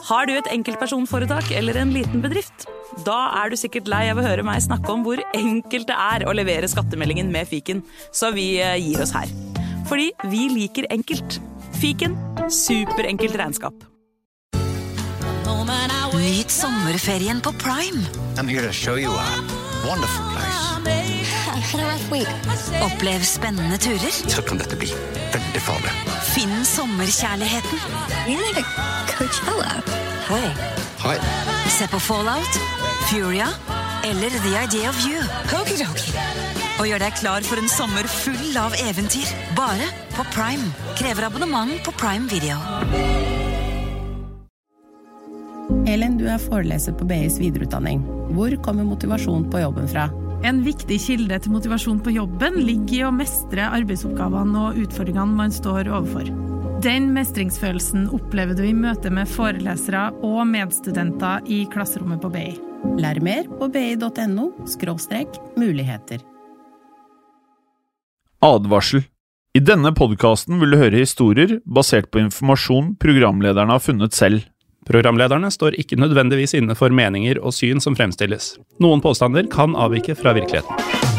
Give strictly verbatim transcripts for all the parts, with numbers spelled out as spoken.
Har du et enkeltpersonforetak eller en liten bedrift? Da er du sikkert lei av å høre meg snakke om hvor enkelt det er å levere skattemeldingen med Fiken, så vi gir oss her. Fordi vi liker enkelt. Fiken, superenkelt regnskap. Nyt sommerferien på Prime. I'm here to show you a wonderful place. Had a rough week. Opplev spennende turer. Så kan dette bli veldig farlig. Finn sommerkjærligheten. You're like a Coachella. Hei. Hei. Se på Fallout, Furia eller The Idea of You. Okidoki. Og gjør deg klar for en sommer full av eventyr. Bare på Prime. Krever abonnement på Prime Video. Elin, du er foreleser på B I's videreutdanning. Hvor kommer motivasjon på jobben fra? En viktig kilde til motivasjon på jobben ligger i å mestre arbeidsoppgavene og utfordringene man står overfor. Den mestringsfølelsen opplever du i møte med forelesere og medstudenter i klasserommet på B I. Lær mer på bi.no skråstrek muligheter. Advarsel. I denne podcasten vil du høre historier basert på informasjon programlederne har funnet selv. Programlederne står ikke nødvendigvis inne for meninger og syn som fremstilles. Noen påstander kan avvike fra virkeligheten.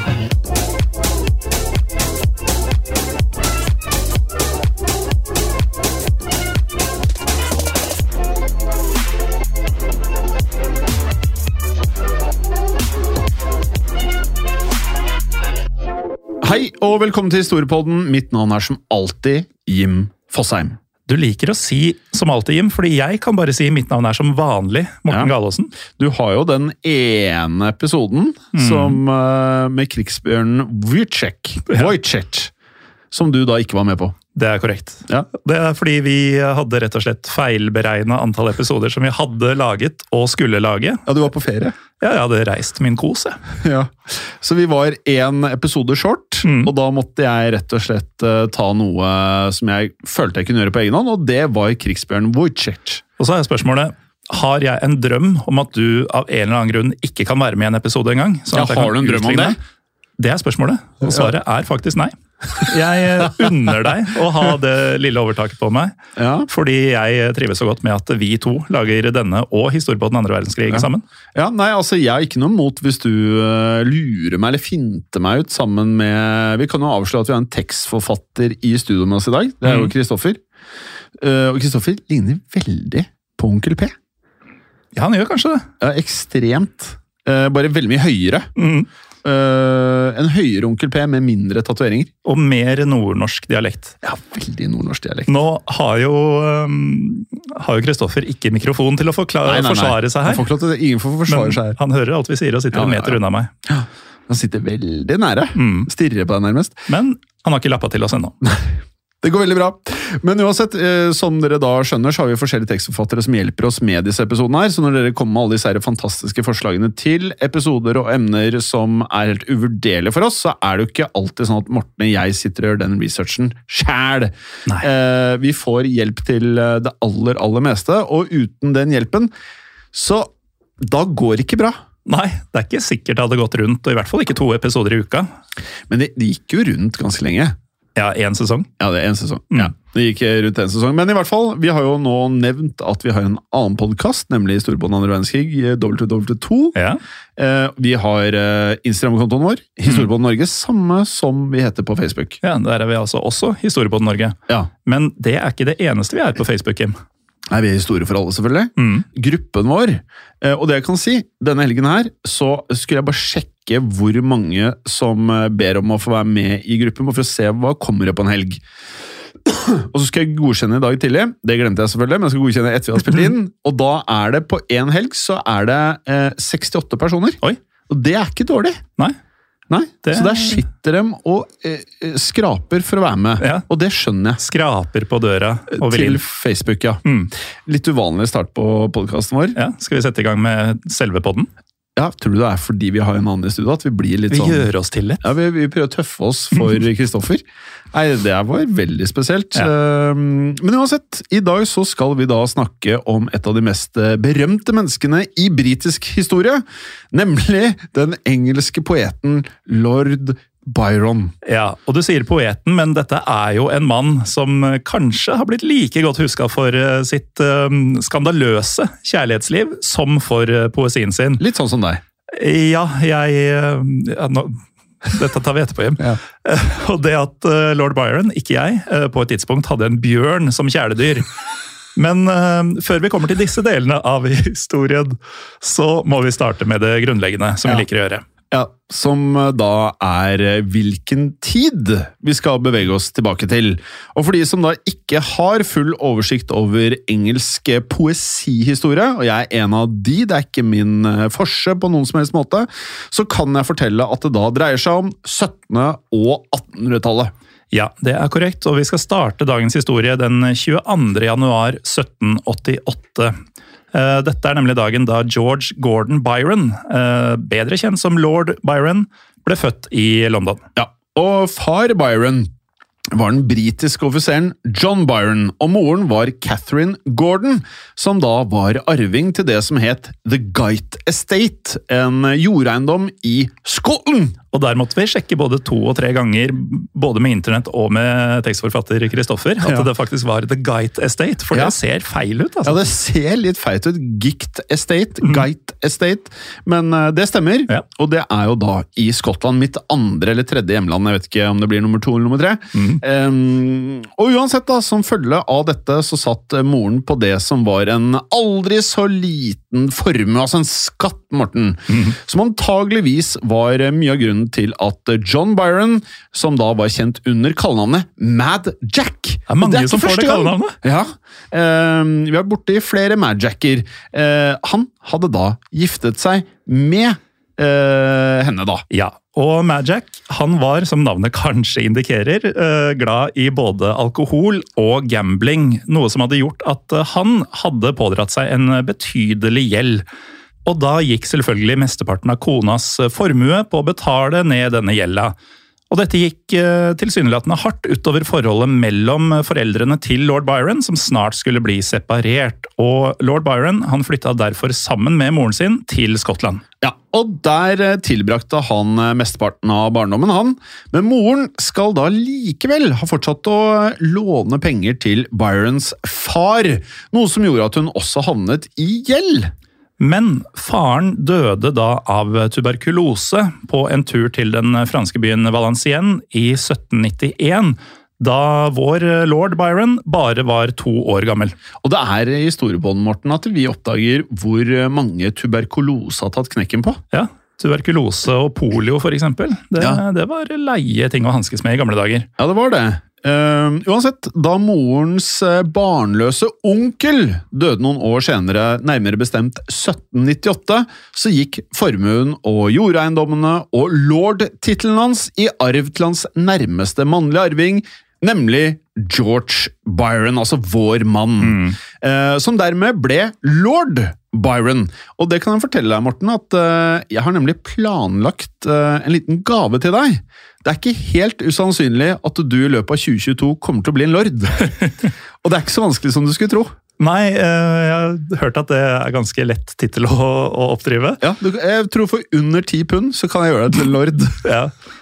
Hei og velkommen til Historiepodden. Mitt navn er som alltid Jim Fosheim. Du liker å si som alltid, Jim, fordi jeg kan bare si mitt navn er som vanlig, Morten Ja. Galaasen. Du har jo den ene episoden Mm. som, uh, med krigsbjørnen Wojciech, Ja. Wojciech, som du da ikke var med på. Det er korrekt. Ja. Det er fordi vi hadde rett og slett feilberegnet antall episoder som vi hadde laget og skulle lage. Ja, du var på ferie. Ja, jeg hadde reist min kose. Ja. Så vi var en episode short, Mm. og da måtte jeg rett og slett uh, ta noe som jeg følte jeg kunne gjøre på egen hånd, og det var krigsbjørnen Wojciech. Og så er spørsmålet, har jeg en drøm om at du av en eller annen grunn ikke kan være med i en episode en gang? Sånn Ja, at jeg har kan du en drøm om utligne? det? Det er spørsmålet, og svaret er faktisk nei. Jeg unner deg å ha det lille overtaket på meg, Ja. fordi jeg trives så godt med at vi to lager denne og historie på den andre verdenskrig Ja. sammen. Ja, nei, altså jeg har ikke noe mot hvis du uh, lurer meg eller finter meg ut sammen med... Vi kan jo avsløre at vi har en tekstforfatter i studio med oss i dag. Det er jo Mm. Kristoffer. Uh, og Kristoffer ligner veldig på onkel P. Ja, han gjør kanskje det. Ja, ekstremt. Uh, bare veldig mye høyere. Mm. Uh, en høyere onkel P med mindre tatoveringer. Og mer nordnorsk dialekt. Ja, veldig nordnorsk dialekt. Nå har jo um, har jo Kristoffer ikke mikrofon til å forklare, Nei, nei, nei. forsvare seg Han her. får ikke lov til det. Ingen får forsvare Men seg her. han hører alt vi sier og sitter Ja, en ja, meter ja. unna meg. Han sitter veldig nære. Mm. Stirrer på deg nærmest. Men han har ikke lappa til oss ennå. Det går veldig bra. Men uansett, eh, som dere da skjønner, så har vi forskjellige tekstforfattere som hjelper oss med disse episodene her. Så når dere kommer med alle disse her fantastiske forslagene til episoder og emner som er helt uvurderlige for oss, så er det jo ikke alltid sånn at Morten og jeg sitter og gjør den researchen sjæl. Nei. Eh, vi får hjelp til eh, det aller, aller meste, og uten den hjelpen, så da går det ikke bra. Nei, det er ikke sikkert det hadde gått rundt, og i hvert fall ikke to episoder i uka. Men det, det gikk jo rundt ganske lenge. Ja, en sesong. Ja, det er en sesong. Mm. Ja, det gikk rundt en sesong. Men i hvert fall, vi har jo nå nevnt at vi har en annen podcast, nemlig Historiepodden andre verdenskrig, W W to. Ja. Eh, vi har eh, Instagram-kontoen vår, Historiepodden Norge, samme som vi heter på Facebook. ja, der er vi altså også Historiepodden Norge. Ja, Men det er ikke det eneste vi er på Facebook, Kim. Nei, vi er Historie for alle, selvfølgelig. Mm. Gruppen vår, eh, og det jeg kan si, denne helgen her, så skulle jeg bare sjekke hvor mange som eh, ber om å få være med i gruppen, for å se hva kommer det på en helg. Og så skal jeg godkjenne i dag tidlig, det glemte jeg selvfølgelig, men jeg skal godkjenne etter vi har spilt inn, og da er det på en helg, så er det eh, sekstiåtte personer. Oi. Og det er ikke dårlig. Nei. Nei, Det- så der sitter de og eh, skraper for å være med, Ja. og det skjønner jeg. Skraper på døra og vil Til inn. Facebook, ja. Mm. Litt uvanlig start på podcasten vår. Ja, skal vi sette i gang med selve podden? Ja, tror du det er fordi vi har en annen i studio, at vi blir litt Vi sånn... gjør oss til det. Ja, vi, vi prøver å tøffe oss for Kristoffer. Nei, det var veldig spesielt. Ja. Um, Men uansett, i dag så skal vi da snakke om et av de mest berømte menneskene i britisk historie, nemlig den engelske poeten Lord Byron. Ja, og du sier poeten, men dette er jo en mann som kanskje har blitt like godt husket for sitt um, skandaløse kjærlighetsliv som for poesien sin. Litt sånn som deg. Ja, jeg... Ja, nå, dette tar vi etterpå hjem. Ja. Og det at Lord Byron, ikke jeg, på et tidspunkt hadde en bjørn som kjæledyr. Men uh, før vi kommer til disse delene av historien, så må vi starte med det grunnleggende, som ja. vi liker å gjøre. Ja, som da er hvilken tid vi skal bevege oss tilbake til. Og for de som da ikke har full oversikt over engelsk poesihistorie, og jeg er en av de, det er ikke min forse på noen som helst måte, så kan jeg fortelle at det da dreier seg om syttende- og attenhundretallet. Ja, det er korrekt, og vi skal starte dagens historie den tjueandre januar sytten åttiåtte. Dette er nemlig dagen da George Gordon Byron, bedre kjent som Lord Byron, ble født i London. Ja, og far Byron var den britiske offiseren John Byron, og moren var Catherine Gordon, som da var arving til det som het The Guyte Estate, en jordeiendom i Skottland. Og der måtte vi sjekke både to og tre ganger, både med internett og med tekstforfatter Kristoffer, at ja. det faktisk var The Guyte Estate, for ja. det ser feil ut. Altså. Ja, det ser litt feil ut. Guyte Estate, mm. Guyte Estate, men uh, det stemmer, ja. og det er jo da i Skottland, mitt andre eller tredje hjemland, jeg vet ikke om det blir nummer to eller nummer tre. Mm. Um, og uansett da, som følge av dette, så satt moren på det som var en aldri så liten formue, altså en skatt, Morten, mm. som antageligvis var mye av grunnen til at John Byron, som da var kjent under kallenavnet Mad Jack. Det er mange det er som får det kallenavnet. Ja, uh, vi har borte i flere Mad Jacker. Uh, han hadde da giftet seg med uh, henne da. Ja, og Mad Jack, han var, som navnet kanskje indikerer, uh, glad i både alkohol og gambling, noe som hadde gjort at han hadde pådratt seg en betydelig gjeld. Og da gikk selvfølgelig mesteparten av konas formue på å betale ned denne gjelda. Og dette gikk tilsynelatende hardt utover forholdet mellom foreldrene til Lord Byron, som snart skulle bli separert. Og Lord Byron han flytta derfor sammen med moren sin til Skottland. Ja, og der tilbrakte han mesteparten av barndommen, han. Men moren skal da likevel ha fortsatt å låne penger til Byrons far, noe som gjorde at hun også havnet i gjeld. Men faren døde da av tuberkulose på en tur til den franske byen Valenciennes i sytten nittien, da vår Lord Byron bare var to år gammel. Og det er i historiebånden, Morten, at vi oppdager hvor mange tuberkulose har tatt knekken på. Ja, tuberkulose og polio for eksempel. Det, ja. det var leie ting å hanskes med i gamle dager. Ja, det var det. Uh, uansett, da morens barnløse onkel døde noen år senere, nærmere bestemt sytten nittiåtte, så gikk formuen og jordeiendommene og lord-titelen hans i arv til hans nærmeste mannlige arving, nemlig George Byron, altså vår mann, mm. uh, som dermed ble Lord Byron. Og det kan jeg fortelle deg, Morten, at uh, jeg har nemlig planlagt uh, en liten gave til deg. Det er ikke helt usannsynlig at du i løpet av tjue tjueto kommer til å bli en lord. Og det er ikke så vanskelig som du skulle tro. Nei, jeg har hørt at det er ganske lett titel å, å oppdrive. Ja, jeg tror for under ti pund så kan jeg gjøre deg til en lord. Ja.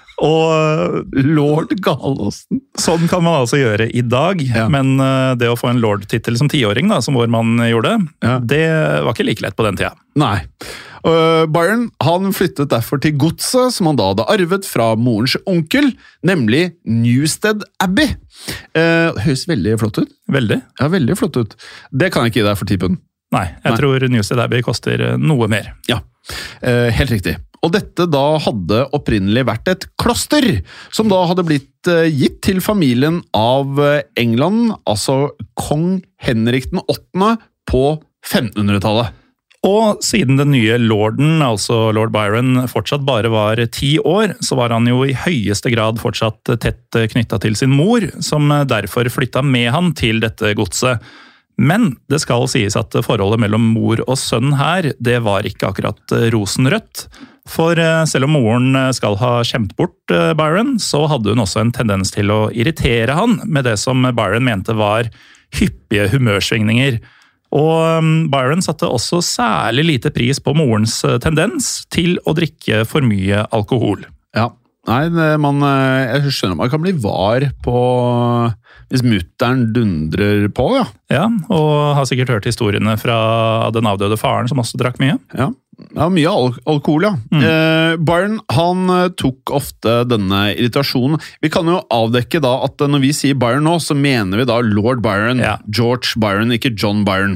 Og Lord Galåsen. Sånn kan man altså gjøre i dag, ja. Men det å få en lord-titel som tiåring, da, som vår mann gjorde, ja. Det var ikke like lett på den tida. Nei. Uh, Byron han flyttet derfor til godset som han da hadde arvet fra morens onkel, nemlig Newstead Abbey. Uh, høres veldig flott ut. Veldig. Ja, veldig flott ut. Det kan jeg ikke gi deg for ti pund. Nei, jeg Nei. tror Newstead Abbey koster noe mer. Ja, uh, helt riktig. Og dette da hadde opprinnelig vært et kloster, som da hadde blitt uh, gitt til familien av England, altså kong Henrik den åttende på femtenhundretallet. Og siden den nye lorden, altså Lord Byron, fortsatt bare var ti år, så var han jo i høyeste grad fortsatt tett knyttet til sin mor, som derfor flyttet med han til dette godset. Men det skal sies at forholdet mellom mor og sønn her, det var ikke akkurat rosenrødt. For selv om moren skal ha skjemt bort Byron, så hadde hun også en tendens til å irritere han med det som Byron mente var hyppige humørsvingninger. Og Byron satte også særlig lite pris på morens tendens til å drikke for mye alkohol. Ja, Nei, det- man, eh, jeg skjønner man kan bli var på hvis mutteren dundrer på, ja. Ja, og har sikkert hørt historiene fra den avdøde faren som også drakk mye. Ja, ja mye al alkohol, ja. Mm. Eh, Byron, han eh, tok ofte denne irritasjonen. Vi kan jo avdekke da at eh, når vi sier Byron nå, så mener vi da Lord Byron. Ja. George Byron, ikke John Byron.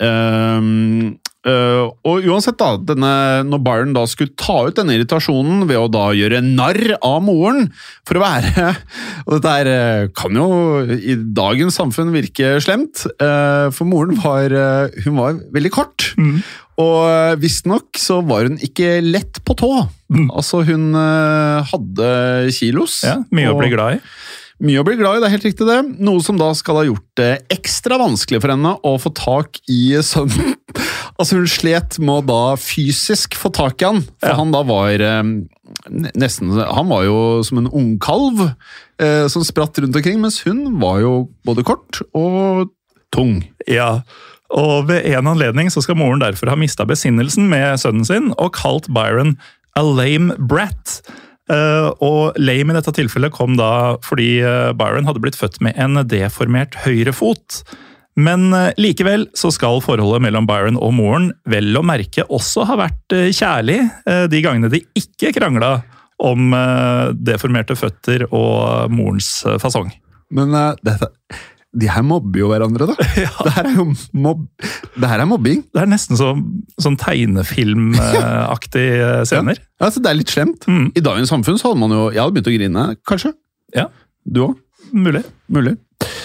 Eh, eh, og uansett da, denne, når Byron da skulle ta ut denne irritasjonen ved å da gjøre narr av moren, for å være, og dette her eh, kan jo i dagens samfunn virke slemt, eh, for moren var, eh, hun var veldig kort. Mm. Og visstnok så var hun ikke lett på tå. Mm. Altså hun uh, hadde kilos. Ja, mye å bli glad i. Mye å bli glad i, det er helt riktig det. Noe som da skal ha gjort det ekstra vanskelig for henne å få tak i sønnen. Altså hun slet med å da fysisk få tak i han, for Ja. han da var uh, nesten, han var jo som en ungkalv uh, som spratt rundt omkring, mens hun var jo både kort og tung. Ja, og ved en anledning så skal moren derfor ha mistet besinnelsen med sønnen sin, og kalt Byron a lame brat. Uh, og lame i dette tilfellet kom da fordi uh, Byron hadde blitt født med en deformert høyre fot. Men uh, likevel så skal forholdet mellom Byron og moren vel å merke også ha vært uh, kjærlig uh, de gangene de ikke krangla om uh, deformerte føtter og morens uh, fasong. Men uh, dette... De her mobber jo hverandre, da. Ja. Det her er jo mobb... Det her er mobbing. Det er nesten så, sånn tegnefilmaktige scener. Ja, altså, det er litt slemt. Mm. I dagens samfunn så hadde man jo... Jeg hadde begynt å grine, kanskje. Ja, Du også? mulig. Mulig.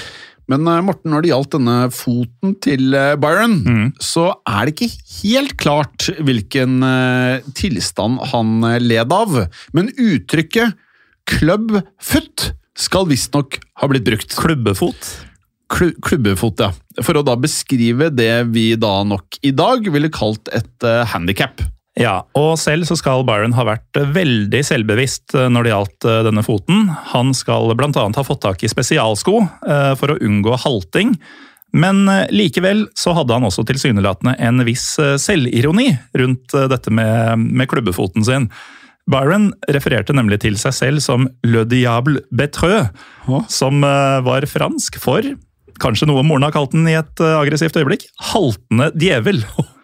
Men uh, Morten, når det gjaldt denne foten til uh, Byron, Mm. så er det ikke helt klart hvilken uh, tilstand han uh, led av. Men uttrykket club foot skal visstnok ha blitt brukt. Klubbefot. Klu klubbefot, ja. For å da beskrive det vi da nok i dag ville kalt et uh, handicap. Ja, og selv så skal Byron ha vært veldig selvbevisst når det gjaldt denne foten. Han skal blant annet ha fått tak i spesialsko eh, for å unngå halting. Men eh, likevel så hadde han også tilsynelatende en viss eh, selvironi rundt eh, dette med, med klubbefoten sin. Byron refererte nemlig til seg selv som Le Diable Betreux, Hå? som eh, var fransk for, kanskje noe moren har kalt den i et eh, aggressivt øyeblikk, haltende djevel.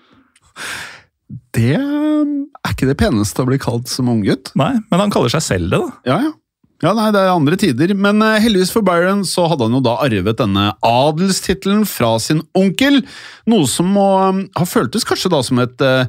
Det er ikke det peneste å bli kalt som unggutt. Nei, men han kaller seg selv det da. Ja, ja. Ja, nei, det er andre tider. Men uh, heldigvis for Byron så hadde han jo da arvet denne adelstittelen fra sin onkel. Noe som må um, ha føltes kanskje da som et, uh,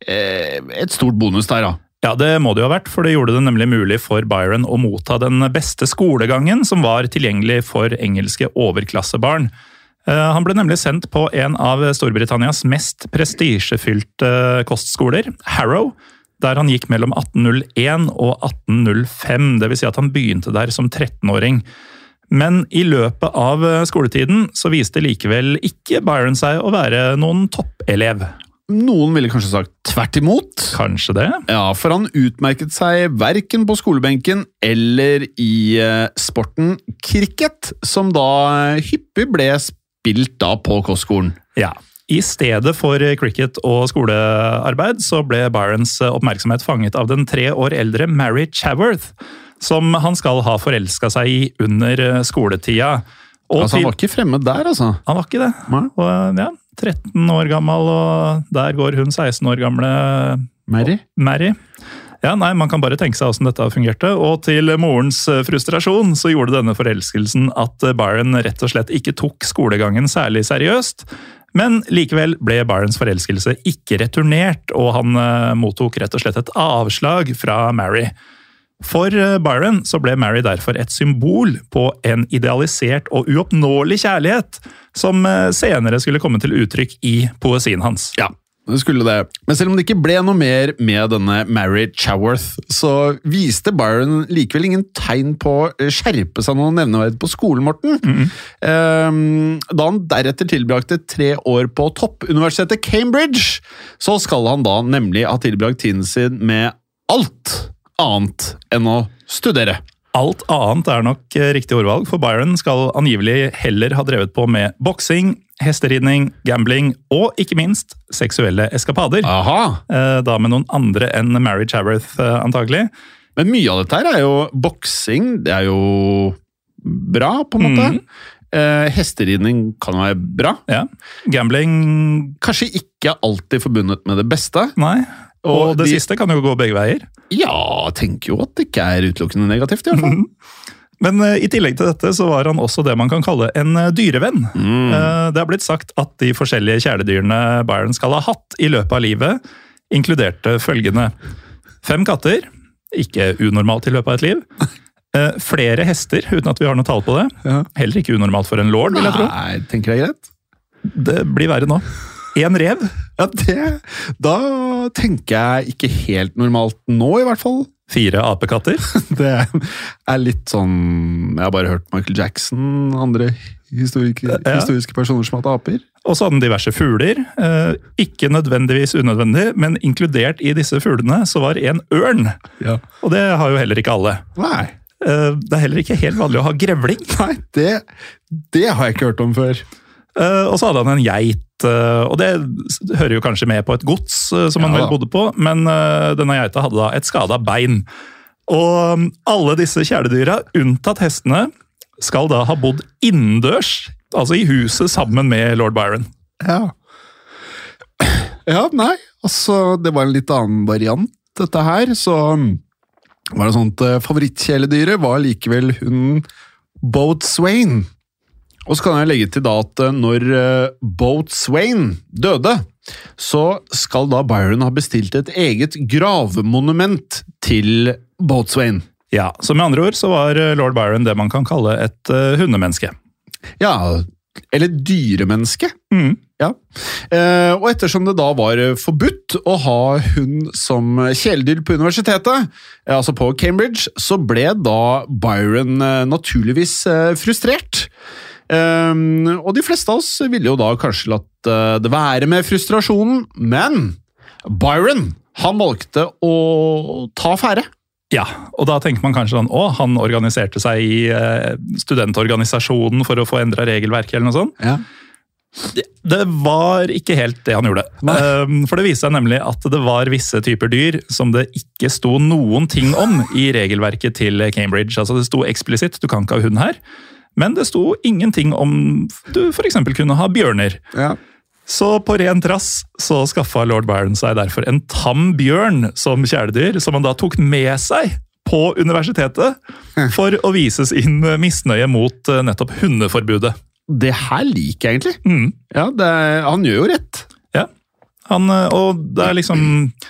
et stort bonus der, da. Ja, det må det jo ha vært, for det gjorde det nemlig mulig for Byron å motta den beste skolegangen som var tilgjengelig for engelske overklassebarn. Han ble nemlig sendt på en av Storbritannias mest prestisjefylte kostskoler, Harrow, der han gikk mellom atten null én og atten null fem, det vil si at han begynte der som trettenåring. Men i løpet av skoletiden så viste likevel ikke Byron seg å være noen toppelev. Noen ville kanskje sagt tvert imot. Kanskje det? Ja, for han utmerket seg hverken på skolebenken eller i uh, sporten cricket, som da hyppig ble spilt da på kostskolen. Ja. I stedet for cricket og skolearbeid så ble Byrons oppmerksomhet fanget av den tre år eldre Mary Chaworth, som han skal ha forelsket seg i under skoletida. Og Altså, han til- var ikke fremmed der, altså. Han var ikke det. Nei. Og, ja, tretten år gammel, og der går hun seksten år gamle Mary? Mary. Ja, nei, Man kan bare tenke seg hvordan dette fungerte, og til morens frustrasjon så gjorde denne forelskelsen at Byron rett og slett ikke tok skolegangen særlig seriøst, men likevel ble Byrons forelskelse ikke returnert, og han eh, mottok rett og slett et avslag fra Mary. For eh, Byron så ble Mary derfor et symbol på en idealisert og uoppnåelig kjærlighet, som eh, senere skulle komme til uttrykk i poesien hans. Ja. Det skulle det. Men selv om det ikke ble noe mer med denne Mary Chaworth, så viste Byron likevel ingen tegn på å skjerpe seg noe nevneverdig på skolen, Morten. Mm-hmm. Um, da han deretter tilbrakte tre år på toppuniversitetet Cambridge, så skal han da nemlig ha tilbrakt tiden sin med alt annet enn å studere. Alt annet er nok riktig ordvalg, for Byron skal angivelig heller ha drevet på med boksing, hesteridning, gambling og ikke minst seksuelle eskapader. Aha! Da med noen andre enn Mary Chaworth antagelig. Men mye av dette her er jo boksing, det er jo bra på en måte. Mm. Eh, hesteridning kan være bra. Ja. Gambling... Kanskje ikke alltid forbundet med det beste. Nei, og, og det de... siste kan jo gå begge veier. Ja, jeg tenker jo at det ikke er utelukkende negativt i hvert fall. Men uh, i tillegg til dette så var han også det man kan kalle en uh, dyrevenn. Mm. Uh, det har blitt sagt at de forskjellige kjæledyrene Byron skal ha hatt i løpet av livet, inkluderte følgende. Fem katter, ikke unormalt i løpet av et liv. Uh, flere hester, uten at vi har noe tall på det. Ja. Heller ikke unormalt for en lord, vil jeg tro. Nei, tenker jeg greit. Det blir verre nå. En rev. Ja, det, da tenker jeg ikke helt normalt nå i hvert fall. Fire apekatter. Det er litt sånn, jeg har bare hørt Michael Jackson, andre historiske, ja. historiske personer som har hatt aper. Og så hadde den diverse fugler. Eh, ikke nødvendigvis unødvendig, men inkludert i disse fuglene så var en ørn. Ja. Og det har jo heller ikke alle. Nei. Det er heller ikke helt vanlig å ha grevling. Nei, det, det har jeg ikke hørt om før. Uh, og så hadde han en geit, uh, og det hører jo kanskje med på et gods uh, som ja, han vel bodde på, men uh, denne geita hadde da et skadet bein. Og um, alle disse kjæledyra, unntatt hestene, skal da ha bodd innendørs, altså i huset sammen med lord Byron. Ja. Ja, nei, altså det var en litt annen variant dette her, så var det sånt uh, favorittkjæledyret var likevel hunden Boatswain. Og så kan jeg legge til da at når Boatswain døde, så skal da Byron ha bestilt et eget gravemonument til Boatswain. Ja, så med andre ord så var lord Byron det man kan kalle et uh, hundemenneske. Ja, eller dyremenneske. Mm. Ja. Eh, og ettersom det da var forbudt å ha hund som kjæledyr på universitetet, eh, altså på Cambridge, så ble da Byron eh, naturligvis eh, frustrert. Um, og de fleste av oss ville jo da kanskje latt uh, det være med frustrasjonen, men Byron, han valgte å ta affære. Ja, og da tenker man kanskje sånn, å, han organiserte seg i uh, studentorganisasjonen for å få endret regelverket eller noe sånt. Ja. Det, det var ikke helt det han gjorde. Um, for det viste seg nemlig at det var visse typer dyr som det ikke sto noen ting om i regelverket til Cambridge. Altså det sto eksplisitt, du kan ikke ha hund her. Men det sto ingenting om du for eksempel kunne ha bjørner. Ja. Så på ren trass så skaffet lord Byron seg derfor en tam bjørn som kjæledyr, som han da tok med seg på universitetet for å vise sin misnøye mot nettopp hundeforbudet. Det her liker jeg egentlig. Mm. Ja, det, han gjør jo rett. Ja, han, og det er liksom...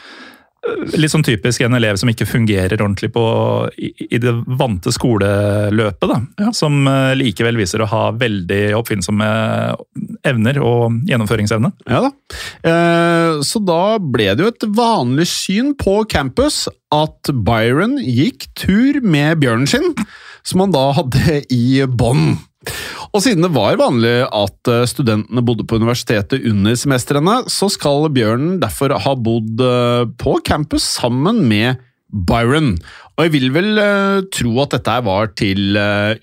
Litt sånn typisk en elev som ikke fungerer ordentlig på, i, i det vante skoleløpet, da, ja. Som likevel viser å ha veldig oppfinnsomme evner og gjennomføringsevne. Ja da. Eh, så da ble det jo et vanlig syn på campus at Byron gikk tur med bjørnen sin, som han da hadde i bånd. Og siden det var vanlig at studentene bodde på universitetet under semestrene, så skal bjørnen derfor ha bodd på campus sammen med Byron. Og jeg vil vel uh, tro at dette var til uh,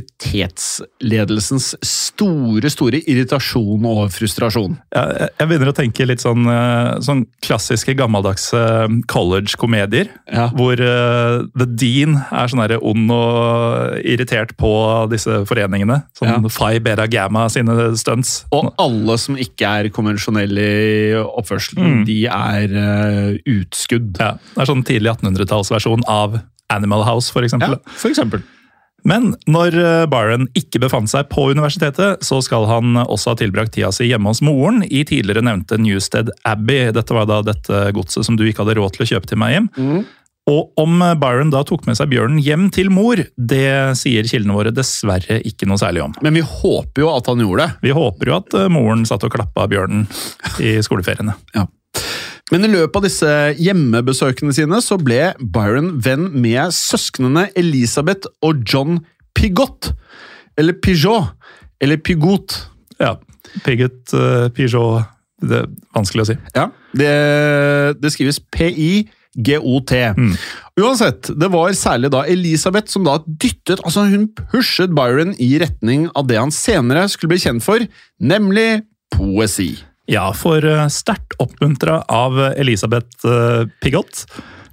universitetsledelsens store, store irritasjon og frustrasjon. Ja, jeg begynner å tenke litt sånn, uh, sånn klassiske gammeldagse college-komedier, ja. Hvor uh, The Dean er sånn her ond og irritert på disse foreningene. Sånn ja. Phi Beta Gamma sine stunts. Og alle som ikke er konvensjonelle i oppførselen, mm. de er uh, utskudd. Ja, det er sånn tidlig attenhundretallsversjon av Animal House, for eksempel. Ja, for eksempel. Men når Byron ikke befant seg på universitetet, så skal han også ha tilbrakt tida si hjemme hos moren i tidligere nevnte Newstead Abbey. Dette var da dette godset som du ikke hadde råd til å kjøpe til meg hjem. Mm. Og om Byron da tok med seg bjørnen hjem til mor, det sier kildene våre dessverre ikke noe særlig om. Men vi håper jo at han gjorde det. Vi håper jo at moren satt og klappa bjørnen i skoleferiene. Ja. Men i løpet av disse hjemmebesøkene sine så ble Byron venn med søsknene Elisabeth og John Pigott. Eller Pigot. Eller Pigot. Ja, Pigott, uh, Pigot, det er vanskelig å si. Ja, det, det skrives P I G O T. Mm. Uansett, det var særlig da Elisabeth som da dyttet, altså hun pushet Byron i retning av det han senere skulle bli kjent for, nemlig poesi. Ja, for sterkt oppmuntret av Elisabeth Pigott,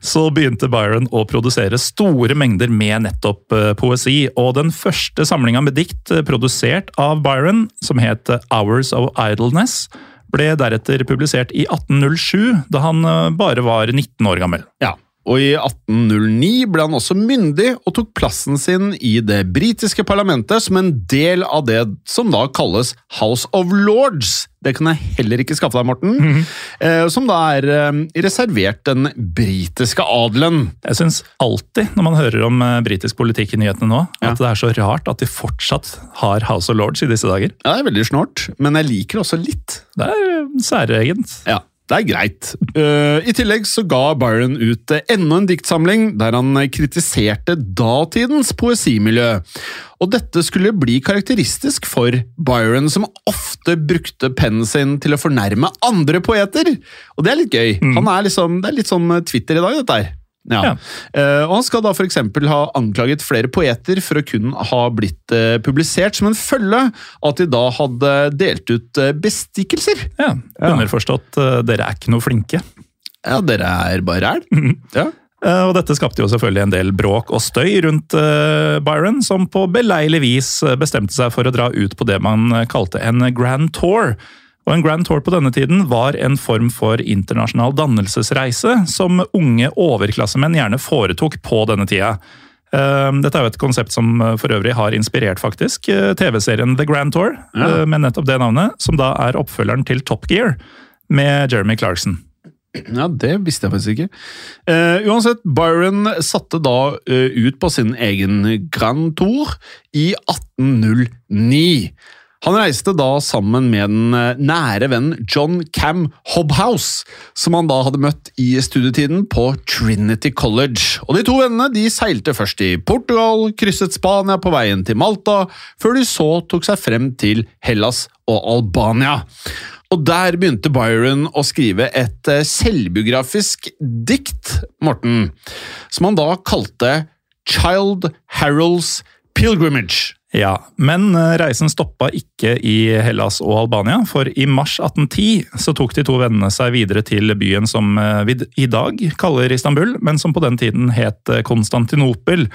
så begynte Byron å produsere store mengder med nettopp poesi, og den første samlingen med dikt produsert av Byron, som het Hours of Idleness, ble deretter publisert i atten null sju, da han bare var nitten år gammel. Ja. Og i atten null ni ble han også myndig og tok plassen sin i det britiske parlamentet som en del av det som da kalles House of Lords. Det kan jeg heller ikke skaffe deg, Morten. Mm-hmm. eh, som da er eh, reservert den britiske adelen. Jeg synes alltid, når man hører om eh, britisk politikk i nyhetene nå, ja. At det er så rart at de fortsatt har House of Lords i disse dager. Ja, det er veldig snort, men jeg liker det også litt. Det er særegent. Ja. Det er greit. Uh, I tillegg så ga Byron ut uh, enda en diktsamling der han uh, kritiserte datidens poesimiljø. Og dette skulle bli karakteristisk for Byron, som ofte brukte pennen sin til å fornærme andre poeter. Og det er litt gøy. Mm. Han er liksom, det er litt som Twitter i dag, dette her. Ja. Ja. Uh, og han skal da for eksempel ha anklaget flere poeter for å kun ha blitt uh, publisert som en følge at de da hadde delt ut uh, bestikkelser. Ja, underforstått, uh, dere er ikke noe flinke. Ja, dere er bare ræl. Mm. Ja. Uh, og dette skapte jo selvfølgelig en del bråk og støy rundt uh, Byron, som på beleilig vis bestemte seg for å dra ut på det man kalte en Grand Tour. Og en Grand Tour på denne tiden var en form for internasjonal dannelsesreise som unge overklassemenn gjerne foretok på denne tida. Dette er jo et konsept som for øvrig har inspirert faktisk T V-serien The Grand Tour, ja. Med nettopp det navnet, som da er oppfølgeren til Top Gear med Jeremy Clarkson. Ja, det visste jeg faktisk ikke. Uh, uansett, Byron satte da uh, ut på sin egen Grand Tour i atten null ni. Han reiste da sammen med den nære vennen John Cam Hobhouse, som han da hadde møtt i studietiden på Trinity College. Og de to vennene de seilte først i Portugal, krysset Spania på veien til Malta, før de så tok seg frem til Hellas og Albania. Og der begynte Byron å skrive et selvbiografisk dikt, Morten, som han da kalte Childe Harold's Pilgrimage. Ja, men reisen stoppa ikke i Hellas og Albania, for i mars atten ti så tok de to vennene seg videre til byen som vi i dag kaller Istanbul, men som på den tiden het Konstantinopel.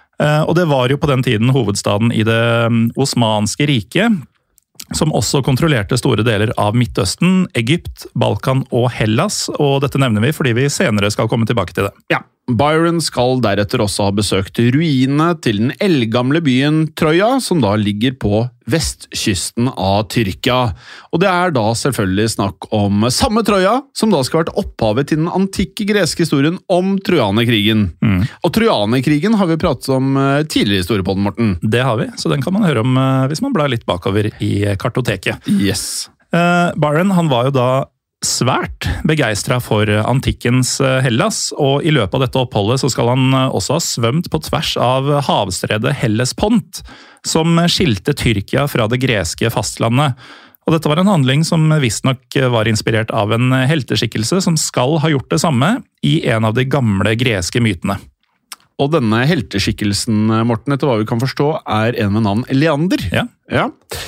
Og det var jo på den tiden hovedstaden i det osmanske riket, som også kontrollerte store deler av Midtøsten, Egypt, Balkan og Hellas, og dette nevner vi fordi vi senere skal komme tilbake til det. Ja. Byron skal deretter også ha besøkt ruinene til den eldgamle byen Troja, som da ligger på vestkysten av Tyrkia. Og det er da selvfølgelig snakk om samme Troja, som da skal ha vært opphavet til den antikke greske historien om Trojanerkrigen. Mm. Og Trojanerkrigen har vi pratet om tidligere i historie på den, Morten. Det har vi, så den kan man høre om hvis man blar litt bakover i kartoteket. Yes. Uh, Byron, han var jo da svært begeistret for antikkens Hellas, og i løpet av dette oppholdet så skal han også ha svømt på tvers av havstredet Hellespont, som skilte Tyrkia fra det greske fastlandet. Og dette var en handling som visstnok var inspirert av en helteskikkelse som skal ha gjort det samme i en av de gamle greske mytene. Og denne helteskikkelsen, Morten, etter hva vi kan forstå, er en med navn Leander. Ja. Ja.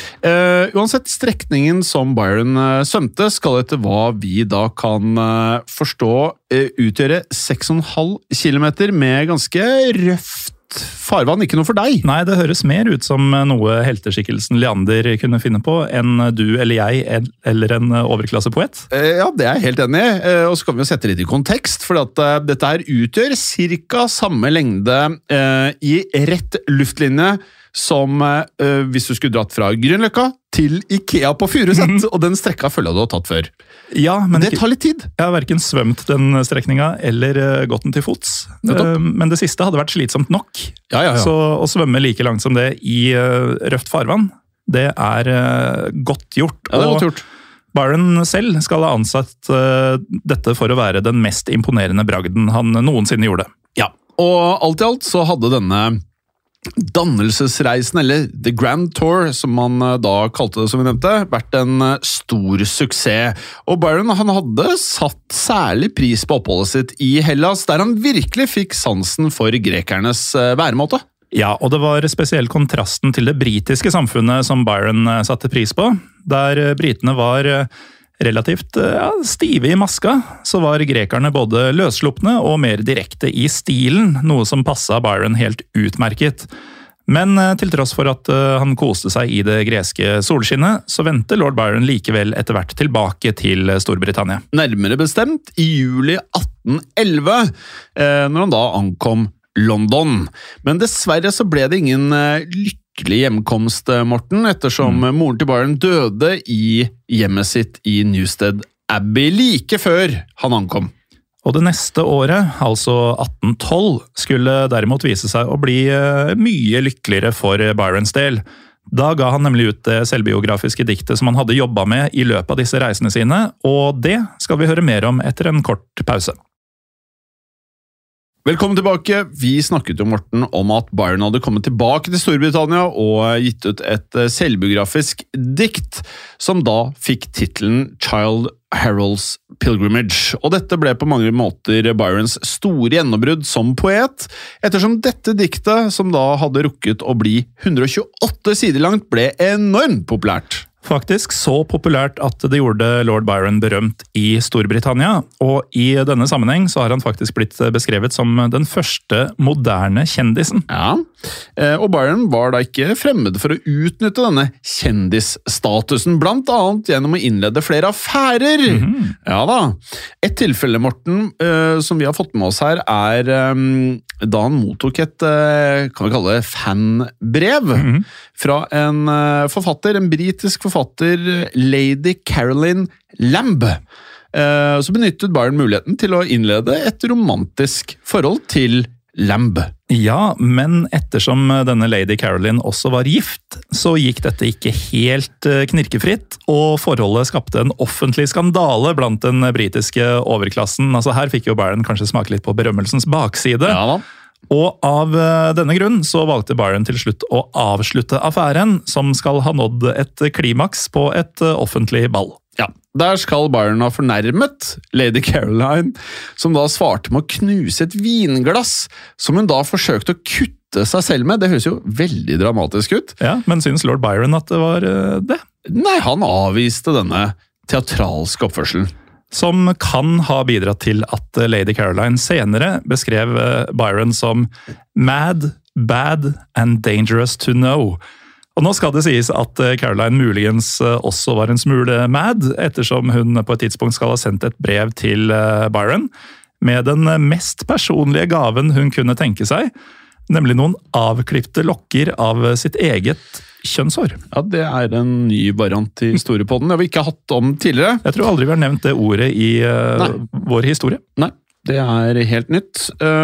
Uh, uansett, strekningen som Byron uh, svømte, skal etter hva vi da kan uh, forstå uh, utgjøre seks komma fem kilometer med ganske røft farvann. Ikke noe for deg. Nei, det høres mer ut som noe helteskikkelsen Leander kunne finne på enn du eller jeg eller en overklassepoet. Uh, ja, det er jeg helt enig i. Uh, og så kan vi jo sette litt i kontekst, for at uh, dette her utgjør cirka samme lengde uh, i rett luftlinje som øh, hvis du skulle dratt fra Grünerløkka til Ikea på Furuset, mm. og den strekka følger du har tatt før. Ja, men det tar litt tid. Jeg har hverken svømt den strekninga eller uh, gått den til fots. Uh, men det siste hadde vært slitsomt nok. Ja, ja, ja. Så å svømme like langt som det i uh, røft farvann, det er uh, godt gjort. Ja, det er godt gjort. Og Byron selv skal ha ansatt uh, dette for å være den mest imponerende bragden han noensinne gjorde. Ja, og alt i alt så hadde denne dannelsesreisen, eller The Grand Tour, som man da kalte det, som vi nevnte, vært en stor suksess. Og Byron, han hadde satt særlig pris på oppholdet sitt i Hellas, der han virkelig fikk sansen for grekernes væremåte. Ja, og det var spesielt kontrasten til det britiske samfunnet som Byron satte pris på, der britene var relativt ja, stive i maska, så var grekerne både løsslupne og mer direkte i stilen, noe som passet Byron helt utmerket. Men til tross for at han koste seg i det greske solskinnet, så vendte lord Byron likevel etter hvert tilbake til Storbritannia. Nærmere bestemt i juli atten elleve, når han da ankom London. Men dessverre så ble det ingen lykkelig hjemkomst, Morten, ettersom mm. moren til Byron døde i hjemmet sitt i Newstead Abbey like før han ankom. Og det neste året, altså atten tolv, skulle derimot vise seg å bli mye lykkeligere for Byrons del. Da ga han nemlig ut det selvbiografiske diktet som han hadde jobbet med i løpet av disse reisene sine, og det skal vi høre mer om etter en kort pause. Velkommen tilbake. Vi snakket jo, Morten, om at Byron hadde kommet tilbake til Storbritannia og gitt ut et selvbiografisk dikt, som da fikk titelen Childe Harold's Pilgrimage. Og dette ble på mange måter Byrons store gjennombrudd som poet, ettersom dette diktet, som da hadde rukket å bli hundre og tjueåtte sider langt, ble enormt populært. Faktisk så populært at det gjorde lord Byron berømt i Storbritannia, og i denne sammenheng så har han faktisk blitt beskrevet som den første moderne kjendisen. Ja, og Byron var da ikke fremmed for å utnytte denne kjendisstatusen, blant annet gjennom å innlede flere affærer. Mm-hmm. Ja da. Et tilfelle, Morten, som vi har fått med oss her, er da han mottok et, kan vi kalle det, fanbrev mm-hmm. fra en forfatter, en britisk forfatter, forfatter Lady Caroline Lamb. Så benyttet Byron muligheten til å innlede et romantisk forhold til Lamb. Ja, men ettersom denne Lady Caroline også var gift, så gikk dette ikke helt knirkefritt, og forholdet skapte en offentlig skandale blant den britiske overklassen. Altså her fikk jo Byron kanskje smake litt på berømmelsens bakside. Ja da. Og av denne grunn så valgte Byron til slutt å avslutte affæren, som skal ha nådd et klimaks på et offentlig ball. Ja, der skal Byron ha fornærmet Lady Caroline, som da svarte med å knuse et vinglass, som hun da forsøkte å kutte seg selv med. Det høres jo veldig dramatisk ut. Ja, men synes lord Byron at det var det? Nei, han avviste denne teatralske oppførselen. Som kan ha bidratt til at Lady Caroline senere beskrev Byron som mad, bad and dangerous to know. Og nå skal det sies at Caroline muligens også var en smule mad, ettersom hun på et tidspunkt skal ha sendt et brev til Byron med den mest personlige gaven hun kunne tenke seg, nemlig noen avklipte lokker av sitt eget kjønnshår. Ja, det er en ny variant i historiepodden. Det har vi ikke hatt om tidligere. Jeg tror aldri vi har nevnt det ordet i uh, vår historie. Nei, det er helt nytt.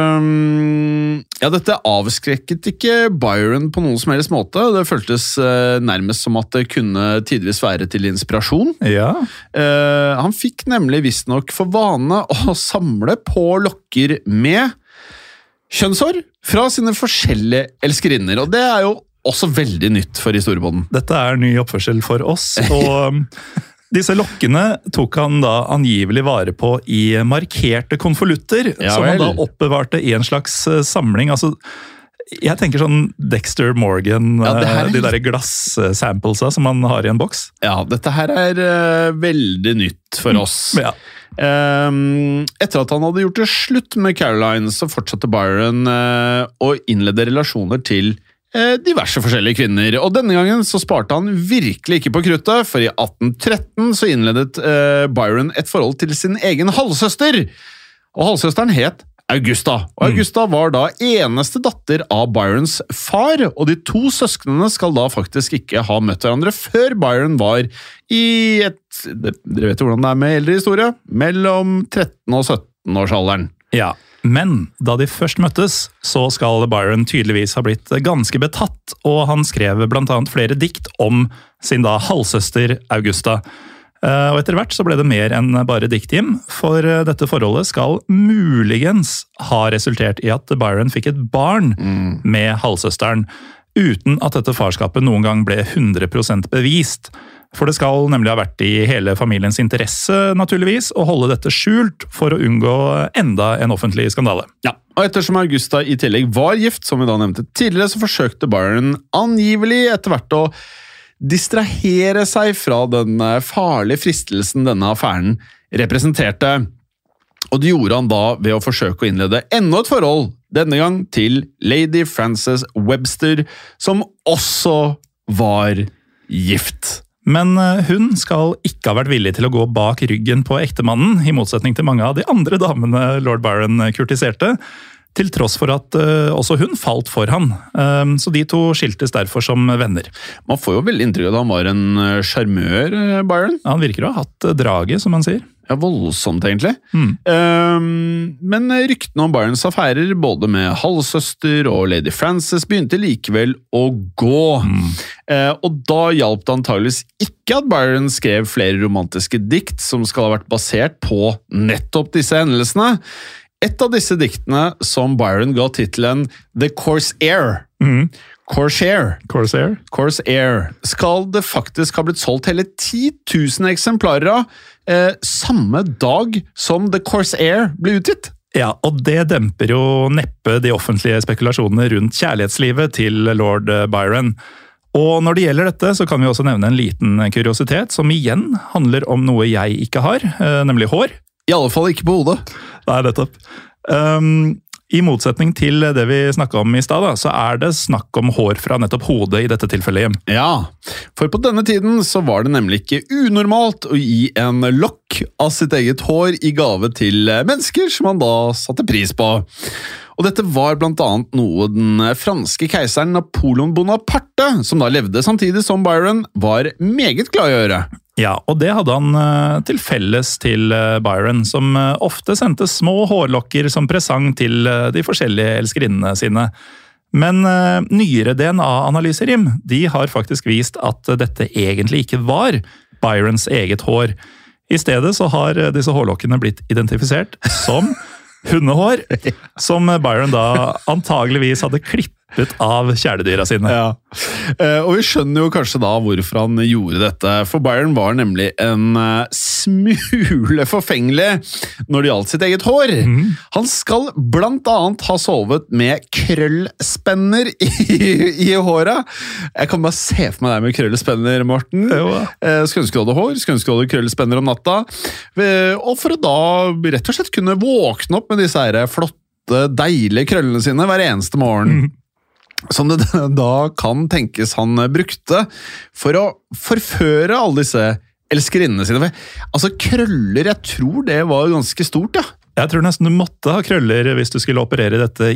Um, ja, dette avskrekket ikke Byron på noen som helst måte. Det føltes uh, nærmest som at det kunne tidvis være til inspirasjon. Ja. Uh, han fikk nemlig visstnok for vane å samle på lokker med kjønnshår fra sine forskjellige elskerinner, og det er jo også veldig nytt for historiepodden. Dette er ny oppførsel for oss, og disse lokkene tok han da angivelig vare på i markerte konvolutter, ja, som han da oppbevarte i en slags samling. Altså, jeg tenker sånn Dexter Morgan, ja, er... de der glass-samplesa som man har i en boks. Ja, dette her er uh, veldig nytt for oss. Ja. Um, etter at han hadde gjort det slutt med Caroline, så fortsatte Byron uh, å innlede relasjoner til diverse forskjellige kvinner, og denne gangen så sparte han virkelig ikke på kruttet, for i atten tretten så innledet uh, Byron et forhold til sin egen halvsøster, og halvsøsteren het Augusta, og Augusta var da eneste datter av Byrons far, og de to søsknene skal da faktisk ikke ha møtt hverandre før Byron var i et, dere vet jo hvordan det er med eldre historie, mellom tretten og sytten års alderen. Ja, men da de først møttes, så skal Byron tydeligvis ha blitt ganske betatt, og han skrev blant annet flere dikt om sin da halvsøster Augusta. Og etter hvert så ble det mer enn bare diktgim, for dette forholdet skal muligens ha resultert i at Byron fikk et barn mm. med halvsøsteren, uten at dette farskapet noen gang ble hundre prosent bevist. For det skal nemlig ha vært i hele familiens interesse, naturligvis, å holde dette skjult for å unngå enda en offentlig skandale. Ja, og ettersom Augusta i tillegg var gift, som vi da nevnte tidligere, så forsøkte Byron angivelig etter hvert å distrahere seg fra den farlige fristelsen denne affæren representerte. Og det gjorde han da ved å forsøke å innlede enda et forhold, denne gang til Lady Frances Webster, som også var gift. Men hun skal ikke ha vært villig til å gå bak ryggen på ektemannen, i motsetning til mange av de andre damene lord Byron kurtiserte, til tross for at uh, også hun falt for han. Um, så de to skiltes derfor som venner. Man får jo veldig inntrykk av at han var en sjarmør, Byron. Ja, han virker å ha hatt draget, som han sier. Ja, voldsomt egentlig. Mm. Um, men ryktene om Byrons affærer, både med halvsøster og Lady Frances, begynte likevel å gå. Mm. Uh, og da hjalp det antageligvis ikke at Byron skrev flere romantiske dikt som skal ha vært basert på nettopp disse hendelsene. Et av disse diktene som Byron ga titelen The Corsair, mm. Corsair, Corsair. Corsair, skal det faktisk ha blitt solgt hele ti tusen eksemplarer av eh, samme dag som The Corsair ble utgitt. Ja, og det demper jo neppe de offentlige spekulasjonene rundt kjærlighetslivet til lord Byron. Og når det gjelder dette, så kan vi også nevne en liten kuriositet, som igjen handler om noe jeg ikke har, eh, nemlig hår. I alle fall ikke på hodet. Nei, nettopp. Um, I motsetning til det vi snakket om i stad, da, så er det snakk om hår fra nettopp hodet i dette tilfellet hjem. Ja, for på denne tiden så var det nemlig ikke unormalt å gi en lokk av sitt eget hår i gave til mennesker som man da satte pris på. Og dette var blant annet noe den franske keiseren Napoleon Bonaparte, som da levde samtidig som Byron, var meget glad i å gjøre. Ja, og det hadde han til felles til Byron, som ofte sendte små hårlokker som presang til de forskjellige elskerinnene sine. Men nyere D N A-analyser, Jim, de har faktisk vist at dette egentlig ikke var Byrons eget hår. I stedet så har disse hårlokkene blitt identifisert som hundehår, som Byron da antageligvis hadde klippet av kjæledyra sine. Ja, og vi skjønner jo kanskje da hvorfor han gjorde dette, for Byron var nemlig en smule forfengelig når det gjaldt sitt eget hår. Mm. Han skal blant annet ha sovet med krøllspenner i, i håret. Jeg kan bare se for meg deg med krøllspenner, Morten. Ja. Skulle ønske du hadde hår, skulle ønske du hadde krøllspenner om natta, og for å da rett og slett kunne våkne opp med disse her flotte, deilige krøllene sine hver eneste morgen. Mm. Som det da kan tenkes han brukte for å forføre alle disse elskerinnene sine. Altså krøller, jeg tror det var ganske stort, ja. Jeg tror nesten du måtte ha krøller hvis du skulle operere i dette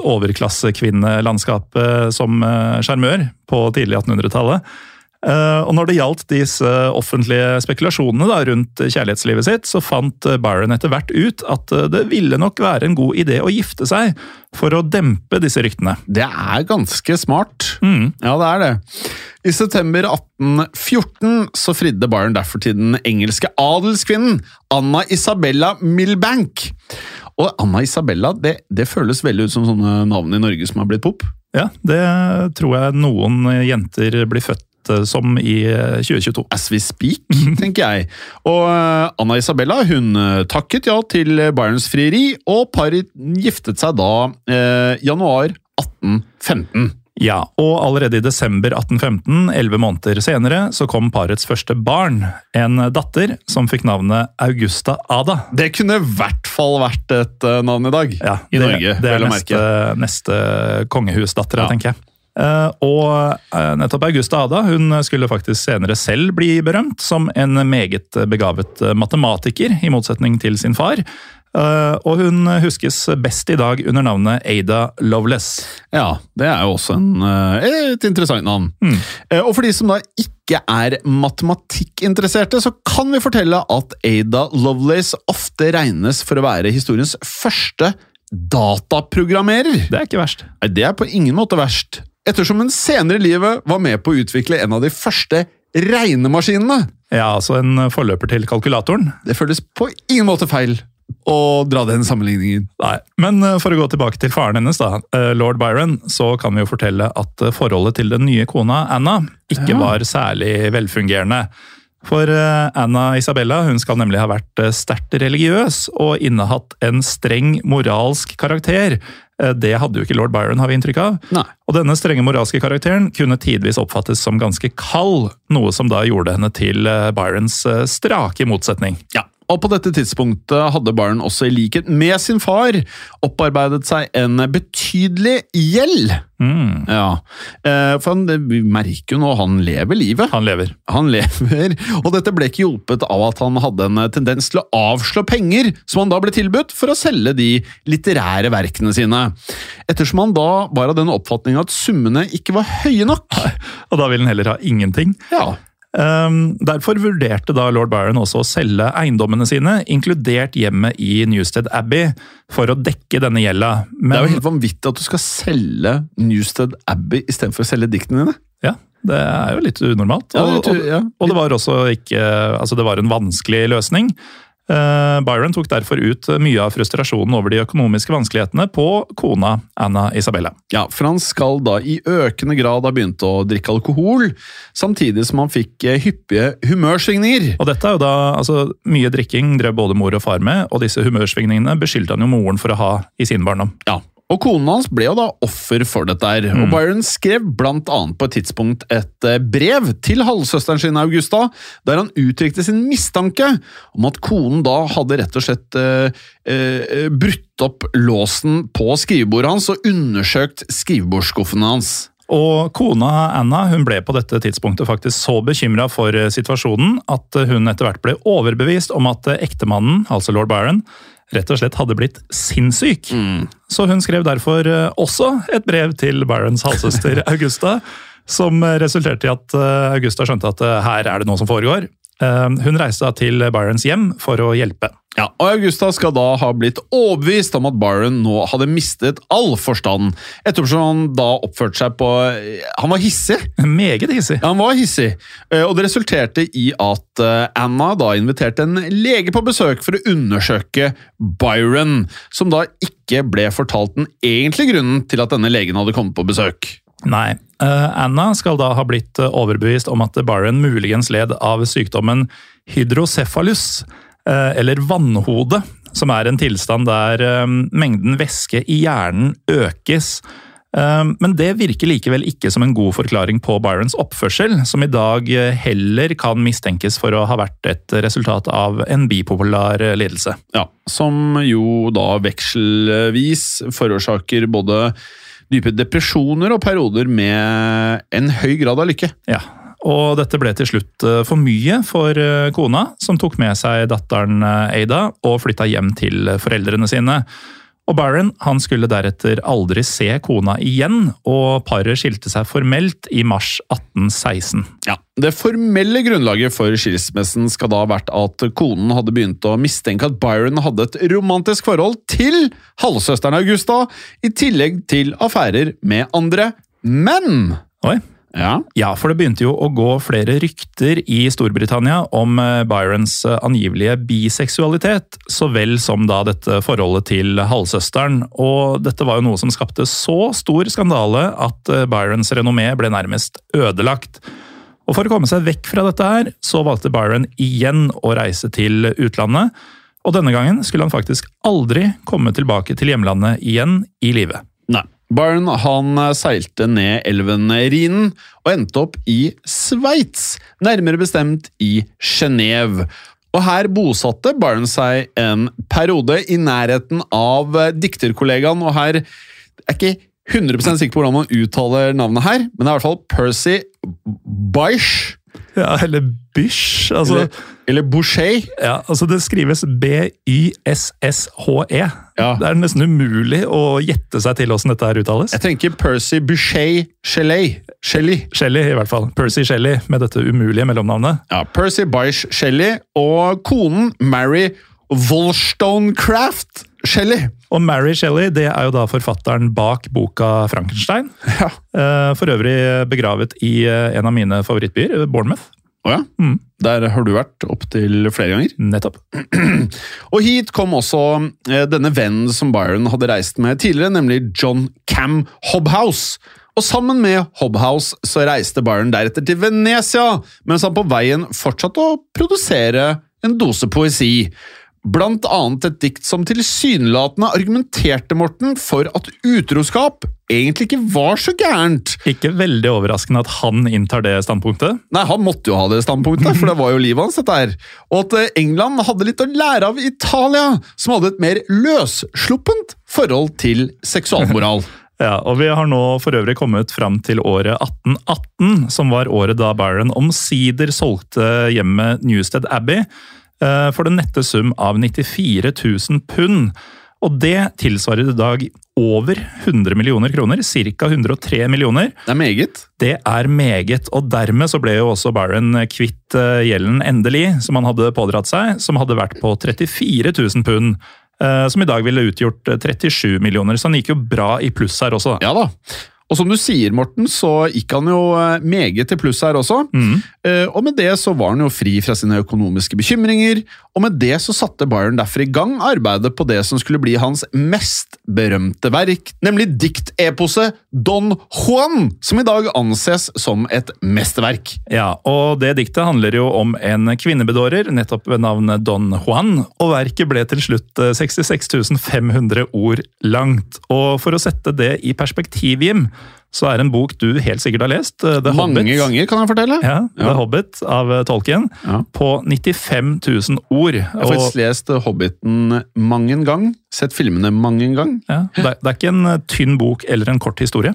gift-overklassekvinnelandskapet som sjarmør på tidlig attenhundretallet. Og når det gjaldt disse offentlige spekulasjonene da, rundt kjærlighetslivet sitt, så fant Byron etter hvert ut at det ville nok være en god idé å gifte seg for å dempe disse ryktene. Det er ganske smart. Mm. Ja, det er det. I september atten fjorten så fridde Byron derfor til den engelske adelskvinnen Anna Isabella Milbank. Og Anna Isabella, det, det føles veldig ut som sånne navn i Norge som har blitt pop. Ja, det tror jeg noen jenter blir født som i tjue tjueto. As we speak, tenker jeg. Og Anna Isabella, hun takket ja til Byrons frieri, og paret giftet seg da eh, januar atten femten. Ja, og allerede i desember atten femten, elleve måneder senere, så kom parets første barn, en datter som fikk navnet Augusta Ada. Det kunne i hvert fall vært et navn i dag, ja, i det, Norge. Det er neste, neste kongehusdatter, ja. Tenker jeg. Uh, og uh, nettopp Augusta Ada, hun skulle faktisk senere selv bli berømt som en meget begavet matematiker, i motsetning til sin far. Uh, og hun huskes best i dag under navnet Ada Lovelace. Ja, det er jo også en, uh, et interessant navn. Mm. Uh, og for de som da ikke er matematikkinteresserte, så kan vi fortelle at Ada Lovelace ofte regnes for å være historiens første dataprogrammerer. Det er ikke verst. Nei, det er på ingen måte verst. Ettersom hun senere i livet var med på å utvikle en av de første regnemaskinene. Ja, altså en forløper til kalkulatoren. Det føles på ingen måte feil å dra den sammenligningen. Nei, men for å gå tilbake til faren hennes da, lord Byron, så kan vi jo fortelle at forholdet til den nye kona Anna ikke ja. var særlig velfungerende. For Anna Isabella, hun skal nemlig ha vært sterkt religiøs og innehatt en streng moralsk karakter, Det hadde jo ikke lord Byron, har vi inntrykk av. Nei. Og denne strenge moralske karakteren kunne tidvis oppfattes som ganske kald, noe som da gjorde henne til Byrons strake motsetning. Ja. Og på dette tidspunktet hadde Byron også i likhet med sin far opparbeidet seg en betydelig gjeld. Mm. Ja, for han, vi merker jo nå han lever livet. Han lever. Han lever, og dette ble ikke hjulpet av at han hadde en tendens til å avslå penger som han da ble tilbudt for å selge de litterære verkene sine. Ettersom han da var av den oppfatningen at summene ikke var høye nok. Og da vil han heller ha ingenting. Ja. Um, derfor vurderte da lord Byron også å selge eiendommene sine, inkludert hjemmet i Newstead Abbey, for å dekke denne gjelda. Men, det er jo helt vanvittig at du skal selge Newstead Abbey i stedet for å selge diktene dine. Ja, det er jo litt unormalt. Ja, og, det, og, ja. og det var også ikke, altså det var en vanskelig løsning. Uh, Byron tok derfor ut mye av frustrasjonen over de økonomiske vanskelighetene på kona Anna Isabella. Ja, for han skal da i økende grad ha begynt å drikke alkohol, samtidig som han fikk hyppige humørsvingninger. Og dette er jo da, altså mye drikking drev både mor og far med, og disse humørsvingningene beskyldte han jo moren for å ha i sin barndom. Ja. Og konen hans ble jo da offer for dette her. Mm. Og Byron skrev blant annet på et tidspunkt et brev til halvsøsteren sin Augusta, der han uttrykte sin mistanke om at konen da hadde rett og slett eh, eh, brutt opp låsen på skrivebordet hans og undersøkt skrivebordsskuffene hans. Og kona Anna hun ble på dette tidspunktet faktisk så bekymret for situasjonen at hun etter hvert ble overbevist om at ektemannen, altså lord Byron, rett og slett hadde blitt sinnssyk. Mm. Så hun skrev derfor også et brev til Byrons halvsøster Augusta, som resulterte i at Augusta skjønte at her er det noe som foregår. Hun reiste da til Byrons hjem for å hjelpe. Ja, og Augusta skal da ha blitt overbevist om at Byron nå hadde mistet all forstand, ettersom han da oppførte seg på... Han var hissig. Meget hissig. Ja, han var hissig. Og det resulterte i at Anna da inviterte en lege på besøk for å undersøke Byron, som da ikke ble fortalt den egentlige grunnen til at denne legen hadde kommet på besøk. Nei, Anna skal da ha blitt overbevist om at Byron muligens led av sykdommen hydrocephalus, eller vannhode, som er en tilstand der mengden væske i hjernen økes. Men det virker likevel ikke som en god forklaring på Byrons oppførsel, som i dag heller kan mistenkes for å ha vært et resultat av en bipolar lidelse. Ja, som jo da vekselvis forårsaker både dype depresjoner og perioder med en høy grad av lykke. Ja, og dette ble til slutt for mye for kona, som tok med seg datteren Ada og flytta hjem til foreldrene sine. Og Byron han skulle deretter aldri se kona igjen, og paret skilte seg formelt i mars atten seksten. Ja, det formelle grunnlaget for skilsmessen skal da ha vært at konen hadde begynt å mistenke at Byron hadde et romantisk forhold til halvsøsteren Augusta, i tillegg til affærer med andre menn. Oi. Ja. ja, for det begynte jo å gå flere rykter i Storbritannia om Byrons angivelige biseksualitet, så vel som da dette forholdet til halvsøsteren, og dette var jo noe som skapte så stor skandale at Byrons renommé ble nærmest ødelagt. Og for å komme seg vekk fra dette her, så valgte Byron igjen å reise til utlandet, og denne gangen skulle han faktisk aldri komme tilbake til hjemlandet igjen i livet. Nei. Byron han seilte ned elven Rhinen og endte opp i Sveits, nærmere bestemt i Genève. Og her bosatte Byron seg en periode i nærheten av dikterkollegaen, og her er ikke hundre prosent sikker på hvordan man uttaler navnet her, men det er i hvert fall Percy Bysshe. Ja, eller Bysshe. Altså, eller, eller Boucher. Ja, altså det skrives B Y S S H E. Ja. Det er nesten umulig å gjette seg til hvordan dette her uttales. Jeg tenker Percy Boucher Shelley. Shelley. Shelley i hvert fall. Percy Shelley med dette umulige mellomnavnet. Ja, Percy Bysshe Shelley og konen Mary Wollstonecraft Shelley. Og Mary Shelley, det er jo da forfatteren bak boka Frankenstein. Ja. For øvrig begravet i en av mine favorittbyer, Bournemouth. Åja, mm. Der har du vært opp til flere ganger. Nettopp. Og hit kom også denne vennen som Byron hadde reist med tidligere, nemlig John Cam Hobhouse. Og sammen med Hobhouse så reiste Byron deretter til Venezia, mens han på veien fortsatte å produsere en dose poesi. blant annet et dikt som tilsynelatende argumenterte Morten for at utroskap egentlig ikke var så gærent. Ikke veldig overraskende at han inntar det standpunktet. Nei, han måtte jo ha det standpunktet, for det var jo livet hans dette her. Og at England hadde litt å lære av Italia, som hadde et mer løssluppent forhold til seksualmoral. Ja, og vi har nå for øvrig kommet fram til året atten atten, som var året da Byron omsider solgte hjemmet Newstead Abbey for den nette sum av nittifire tusen pund. Og det tilsvarer i dag over hundre millioner kroner, cirka hundre og tre millioner. Det er meget. Det er meget, og dermed så ble jo også Byron kvitt gjelden endelig, som han hadde pådratt seg, som hadde vært på trettifire tusen pund, som i dag ville utgjort trettisju millioner, så han gikk jo bra i pluss her også. Ja da. Og som du sier, Morten, så gikk han jo meget til pluss her også. Mm. Og med det så var han jo fri fra sine økonomiske bekymringer, og med det så satte Byron derfor i gang arbeidet på det som skulle bli hans mest berømte verk, nemlig dikteposet Don Juan, som i dag anses som et mesterverk. Ja, og det diktet handler jo om en kvinnebedårer, nettopp ved navnet Don Juan, og verket ble til slutt sekstiseks tusen fem hundre ord langt. Og for å sette det i perspektiv, Jim, så er en bok du helt sikkert har lest, The Mange Hobbit. ganger, kan jeg fortelle. Ja, The ja. Hobbit av Tolkien, ja. På nittifem tusen ord. Jeg har faktisk og... lest Hobbiten mange en gang, sett filmene mange en gang. Ja, det, er, det er ikke en tynn bok eller en kort historie.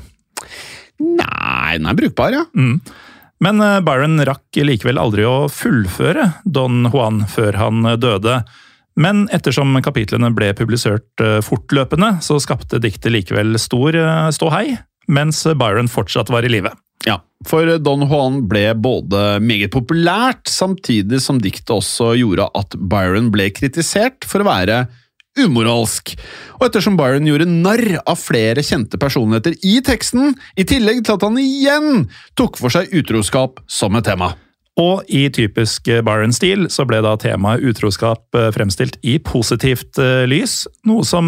Nei, den er brukbar, ja. Mm. Men Byron rakk likevel aldri å fullføre Don Juan før han døde. Men ettersom kapitlene ble publisert fortløpende, så skapte diktet likevel stor ståhei, mens Byron fortsatt var i live. Ja, for Don Juan ble både meget populært, samtidig som diktet også gjorde at Byron ble kritisert for å være umoralsk. Og ettersom Byron gjorde narr av flere kjente personligheter i teksten, i tillegg til at han igjen tok for seg utroskap som et tema. Og i typisk Byron-stil så ble da temaet utroskap fremstilt i positivt lys, noe som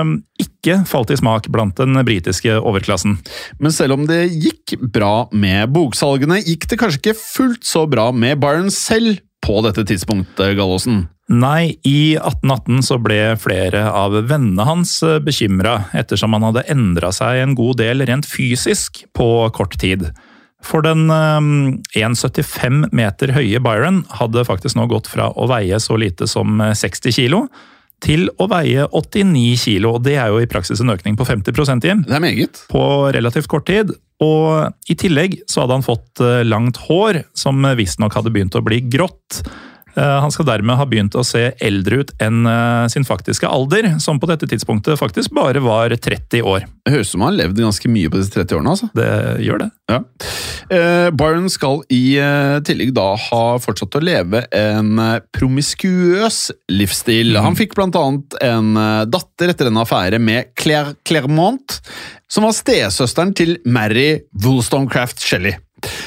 ikke falt i smak blant den britiske overklassen. Men selv om det gikk bra med boksalgene, gikk det kanskje ikke fullt så bra med Byron selv på dette tidspunktet, Gallosen? Nei, i atten atten så ble flere av vennene hans bekymret, ettersom han hadde endret seg en god del rent fysisk på kort tid. For den um, en komma syttifem meter høye Byron hadde faktisk nå gått fra å veie så lite som seksti kilo til å veie åttini kilo, og det er jo i praksis en økning på femti prosent, Jim. Det er meget. På relativt kort tid, og i tillegg så hadde han fått langt hår, som visstnok hadde begynt å bli grått. Han skal dermed ha begynt å se eldre ut enn sin faktiske alder, som på dette tidspunktet faktisk bare var tretti år. Det høres som han har levd ganske mye på disse tretti årene, altså. Det gjør det. Ja. Eh, Byron skal i eh, tillegg da ha fortsatt å leve en promiskuøs livsstil. Mm. Han fikk blant annet en datter etter en affære med Claire Claremont, som var stesøsteren til Mary Wollstonecraft Shelley.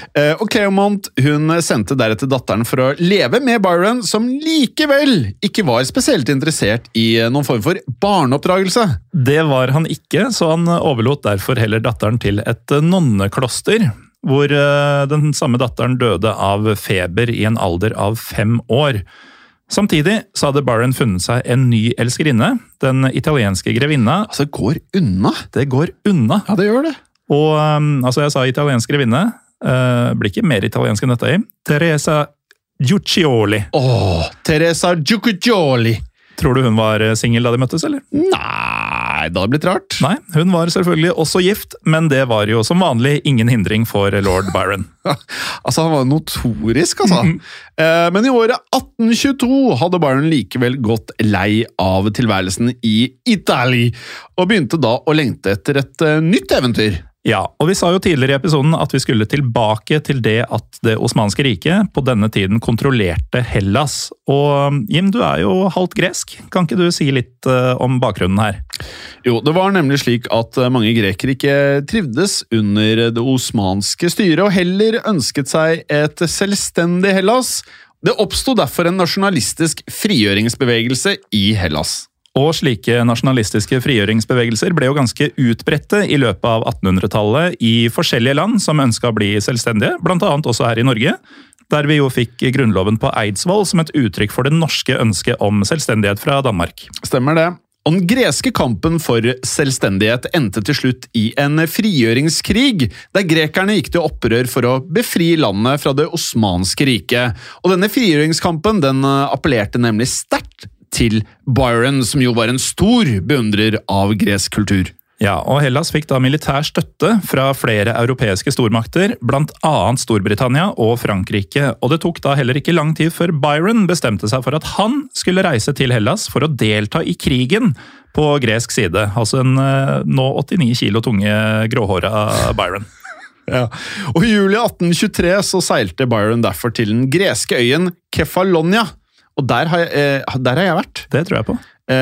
Og Claremont hun sendte deretter datteren for å leve med Byron, som likevel ikke var spesielt interessert i noen form for barneoppdragelse. Det var han ikke, så han overlot derfor heller datteren til et nonnekloster, hvor den samme datteren døde av feber i en alder av fem år. Samtidig så hadde Byron funnet seg en ny elskerinne, den italienske grevinna. Altså, det går unna? Det går unna. Ja, det gjør det. Og altså, jeg sa italiensk grevinne, Uh, blir ikke mer italiensk enn dette i. Teresa Giuccioli. Åh, Teresa Giuccioli. Tror du hun var singel da de møttes, eller? Nei, det hadde blitt rart. Nei, hun var selvfølgelig også gift, men det var jo som vanlig ingen hindring for lord Byron. Altså, han var notorisk, altså. Mm-hmm. uh, men i året atten tjueto hadde Byron likevel gått lei av tilværelsen i Italia, og begynte da å lengte etter et uh, nytt eventyr. Ja, og vi sa jo tidligere i episoden at vi skulle tilbake til det at det osmanske riket på denne tiden kontrollerte Hellas. Og Jim, du er jo halvt gresk. Kan ikke du si litt uh, om bakgrunnen her? Jo, det var nemlig slik at mange grekere ikke trivdes under det osmanske styret, og heller ønsket seg et selvstendig Hellas. Det oppstod derfor en nasjonalistisk frigjøringsbevegelse i Hellas. Og slike nasjonalistiske frigjøringsbevegelser ble jo ganske utbredte i løpet av attenhundretallet i forskjellige land som ønsket å bli selvstendige, blant annet også her i Norge. der vi jo fikk grunnloven på Eidsvoll som et uttrykk for det norske ønsket om selvstendighet fra Danmark. Stemmer det. Og den greske kampen for selvstendighet endte til slutt i en frigjøringskrig, der grekerne gikk til opprør for å befri landet fra det osmanske riket. Og denne frigjøringskampen den appellerte nemlig sterkt til Byron, som jo var en stor beundrer av gresk kultur. Ja, og Hellas fikk da militær støtte fra flere europeiske stormakter, blant annet Storbritannia og Frankrike, og det tok da heller ikke lang tid før Byron bestemte seg for at han skulle reise til Hellas for å delta i krigen på gresk side, altså en nå åttini kilo tunge gråhåra Byron. Ja. Og i juli atten tjuetre så seilte Byron derfor til den greske øyen Kefalonia, og der har jeg, der har jeg vært. Det tror jeg på.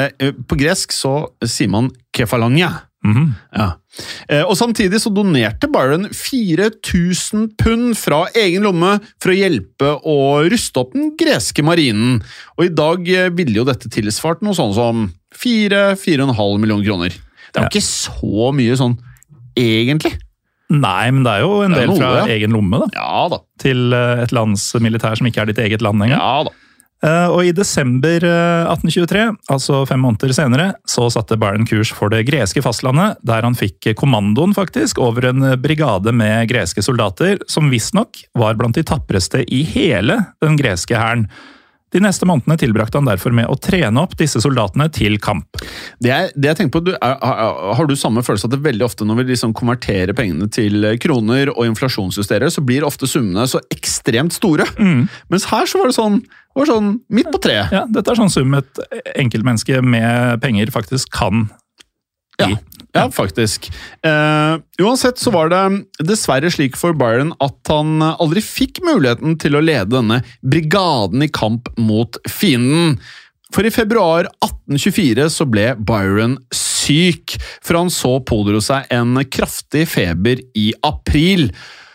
På gresk så sier man Kefalonia. Mm-hmm. Ja. Og samtidig så donerte Byron fire tusen pund fra egen lomme for å hjelpe å ruste opp den greske marinen. Og i dag ville jo dette tilsvart noe sånn som fire, fire og en halv million kroner. Det er jo ja. ikke så mye sånn, egentlig. Nei, men det er jo en del noe, fra ja. egen lomme da. Ja da. Til et lands militær som ikke er ditt eget land engang. Ja da. Og i desember atten tjuetre, altså fem måneder senere, så satte Byron kurs for det greske fastlandet, der han fikk kommandoen faktisk over en brigade med greske soldater, som visstnok var blant de tappreste i hele den greske hæren. De neste månedene tilbrakte han derfor med å trene opp disse soldatene til kamp. Det, er, det jeg tenker på, du, er, har du samme følelse at det veldig ofte når vi liksom konverterer pengene til kroner og inflasjonsjusterer, så blir ofte summene så ekstremt store. Mm. Mens her så var det sånn, var sånn midt på tre. Ja, dette er sånn sum et enkeltmenneske med penger faktisk kan gi. Ja. Ja, faktisk. Uh, uansett så var det dessverre slik for Byron at han aldri fikk muligheten til å lede denne brigaden i kamp mot fienden. For i februar atten tjuefire så ble Byron syk, for han så pådro seg en kraftig feber i april.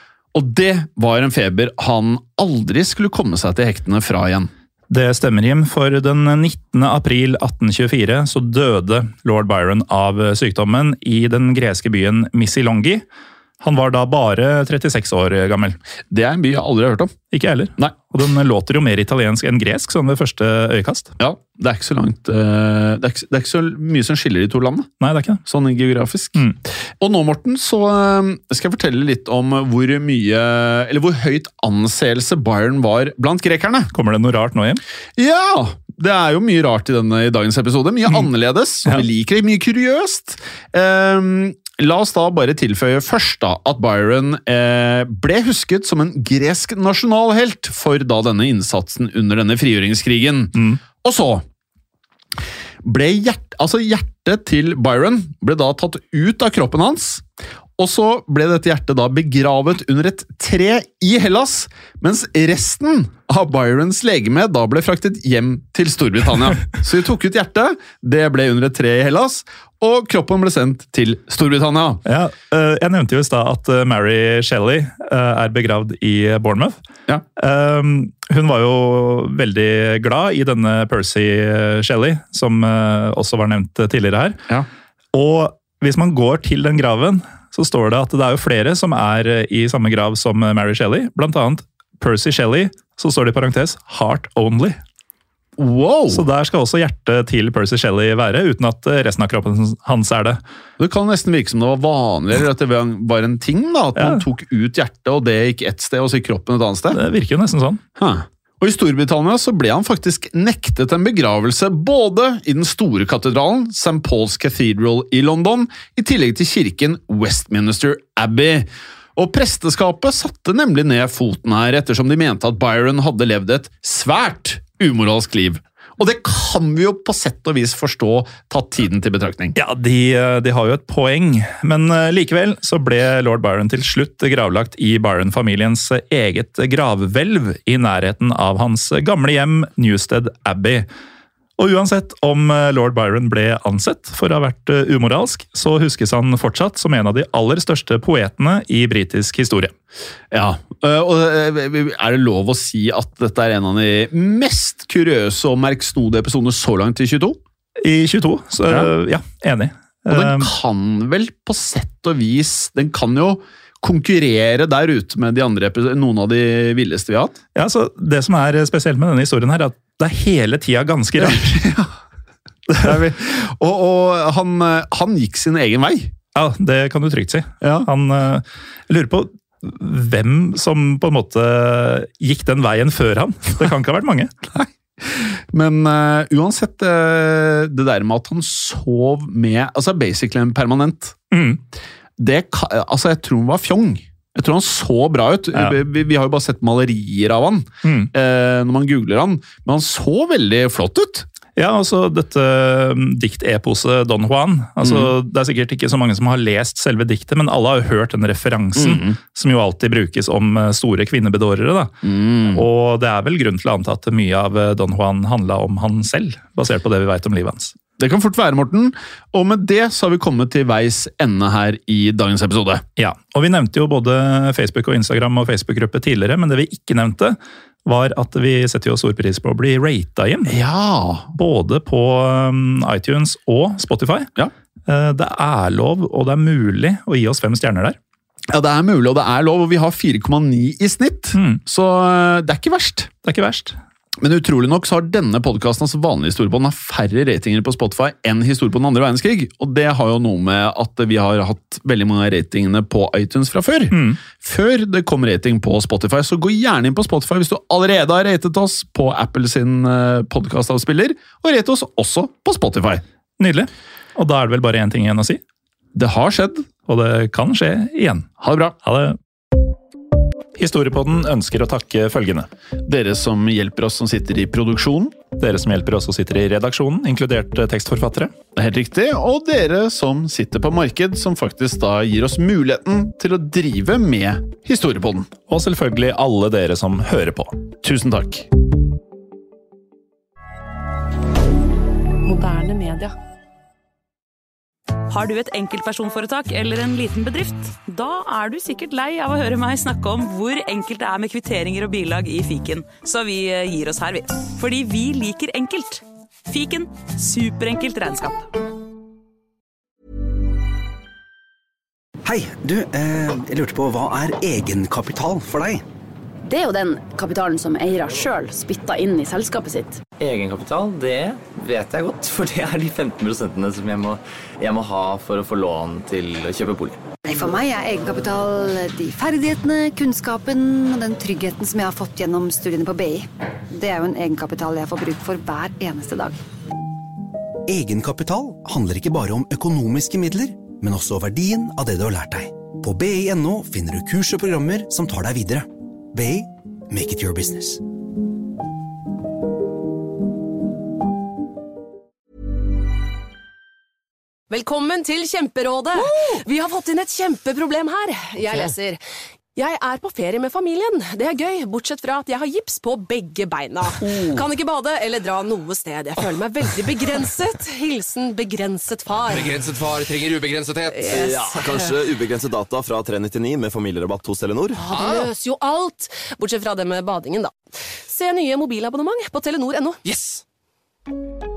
Og det var en feber han aldri skulle komme seg til hektene fra igjen. Det stemmer, Jim. For den nittende april atten tjuefire så døde lord Byron av sykdommen i den greske byen Missilonghi. Han var da bare trettiseks år gammel. Det er en by jeg aldri har hørt om. Ikke heller. Nei. Og den låter jo mer italiensk enn gresk, sånn ved første øyekast. Ja, det er ikke så langt, det er ikke, det er ikke så mye som skiller de to landene. Nei, det er ikke det. Sånn geografisk. Mm. Og nå, Morten, så skal jeg fortelle litt om hvor mye, eller hvor høyt anseelse Byron var blant grekerne. Kommer det noe rart nå, Jim? Ja! Det er jo mye rart i, denne, i dagens episode. Mye mm. annerledes, som ja. vi liker det. Mye kuriøst. Um, La oss da bare tilføye først da, at Byron eh, ble husket som en gresk nasjonalhelt for da denne innsatsen under denne frigjøringskrigen. Mm. Og så ble hjert, altså hjertet til Byron ble da tatt ut av kroppen hans, og så ble dette hjertet da begravet under et tre i Hellas, mens resten av Byrons legeme da ble fraktet hjem til Storbritannia. Så de tok ut hjertet, det ble under et tre i Hellas, og kroppen ble sendt til Storbritannia. Ja, jeg nevnte jo i stad at Mary Shelley er begravd i Bournemouth. Ja. Hun var jo veldig glad i denne Percy Shelley, som også var nevnt tidligere her. Ja. Og hvis man går til den graven, så står det at det er jo flere som er i samme grav som Mary Shelley. Blant annet Percy Shelley, så står det i parentes Heart Only. Wow! Så der skal også hjertet til Percy Shelley være, uten at resten av kroppen hans er det. Det kan nesten virke som det var vanlig, eller at det var en ting da, at ja. man tok ut hjertet, og det gikk et sted, og så kroppen et annet sted. Det virker jo nesten sånn. Huh. Og i Storbritannia så ble han faktisk nektet en begravelse både i den store katedralen, Saint Paul's Cathedral i London, i tillegg til kirken Westminster Abbey. Og presteskapet satte nemlig ned foten her, ettersom de mente at Byron hadde levd et svært umoralsk liv. Og det kan vi jo på sett og vis forstå, tatt tiden til betraktning. Ja, de, de har jo et poeng, men likevel så ble lord Byron til slutt gravlagt i Byron-familiens eget gravhvelv i nærheten av hans gamle hjem, Newstead Abbey. Og uansett om lord Byron ble ansett for å ha vært umoralsk, så huskes han fortsatt som en av de aller største poetene i britisk historie. Ja, og er det lov å si at dette er en av de mest kuriøse og merksnodige episodene så langt i tjueto? I tjueto, så ja, ja enig. Og den kan vel på sett og vis, den kan jo konkurrere der ute med de andre, noen av de villeste vi har hatt. Ja, så det som er spesielt med denne historien her, er at det er hele tida ganske rart. Ja, det er vi. Og, og han, han gikk sin egen vei. Ja, det kan du trygt si. Ja. Han uh, lurer på hvem som på en måte gikk den veien før han. Det kan ikke ha vært mange. Nei. Men uh, uansett, uh, det der med at han sov med, altså basically en permanent, Mm. det, altså jeg tror han var fjong. Jeg tror han så bra ut. Ja. Vi, vi har jo bare sett malerier av han, Mm. uh, når man googler han, men han så veldig flott ut. Ja, altså dette dikteposet Don Juan. Altså, Mm. det er sikkert ikke så mange som har lest selve diktet, men alle har jo hørt den referansen, Mm. som jo alltid brukes om store kvinnebedårere. Da. Mm. Og det er vel grunn til å anta at mye av Don Juan handla om han selv, basert på det vi vet om livet hans. Det kan fort være, Morten. Og med det så har vi kommet til veis ende her i dagens episode. Ja, og vi nevnte jo både Facebook og Instagram og Facebook-gruppe tidligere, men det vi ikke nevnte, var at vi setter jo stor pris på å bli ratet inn. Ja! Både på um, iTunes og Spotify. Ja. Uh, det er lov, og det er mulig å gi oss fem stjerner der. Ja, det er mulig, og det er lov, og vi har fire komma ni i snitt. Mm. Så uh, det er ikke verst. Det er ikke verst. Men utrolig nok så har denne podcasten, altså vanlig historie på den, har færre ratinger på Spotify enn historie på den andre verdenskrig. Og det har jo noe med at vi har hatt veldig mange av ratingene på iTunes fra før. Mm. Før det kom rating på Spotify, så gå gjerne inn på Spotify hvis du allerede har ratet oss på Apple sin podcastavspiller, og rate oss også på Spotify. Nydelig. Og da er det vel bare én ting igjen å si. Det har skjedd. Og det kan skje igjen. Ha det bra. Ha det. Historiepodden ønsker å takke følgende. Dere som hjelper oss som sitter i produksjonen. Dere som hjelper oss som sitter i redaksjonen, inkludert tekstforfattere. Det er helt riktig. Og dere som sitter på marked, som faktisk da gir oss muligheten til å drive med Historiepodden. Og selvfølgelig alle dere som hører på. Tusen takk. Moderne media. Har du et enkeltpersonforetak eller en liten bedrift? Da er du sikkert lei av å høre meg snakke om hvor enkelt det er med kvitteringer og bilag i fiken. Så vi gir oss her, vi. Fordi vi liker enkelt. Fiken, superenkelt regnskap. Hei, du, eh, jeg lurte på hva er egenkapital for deg? Det er jo den kapitalen som eier selv spytter inn i selskapet sitt. Egenkapital, det vet jeg godt, for det er de femten prosentene som jeg må, jeg må ha for å få lån til å kjøpe bolig. Nei, for meg er egenkapital de ferdighetene, kunnskapen og den tryggheten som jeg har fått gjennom studiene på B I. Det er jo en egenkapital jeg får bruk for hver eneste dag. Egenkapital handler ikke bare om økonomiske midler, men også verdien av det du har lært deg. På B I punktum no finner du kurs og programmer som tar deg videre. B I, make it your business. Velkommen til Kjemperådet. Vi har fått inn et kjempeproblem her. Jeg leser. Jeg er på ferie med familien. Det er gøy, bortsett fra at jeg har gips på begge beina. Kan ikke bade eller dra noe sted. Jeg føler meg veldig begrenset. Hilsen begrenset far. Begrenset far trenger ubegrensethet. Yes. Ja, kanskje ubegrenset data fra tre nittini med familierabatt hos Telenor? Ja, det løser jo alt. Bortsett fra det med badingen, da. Se nye mobilabonnement på telenor punktum no. Yes!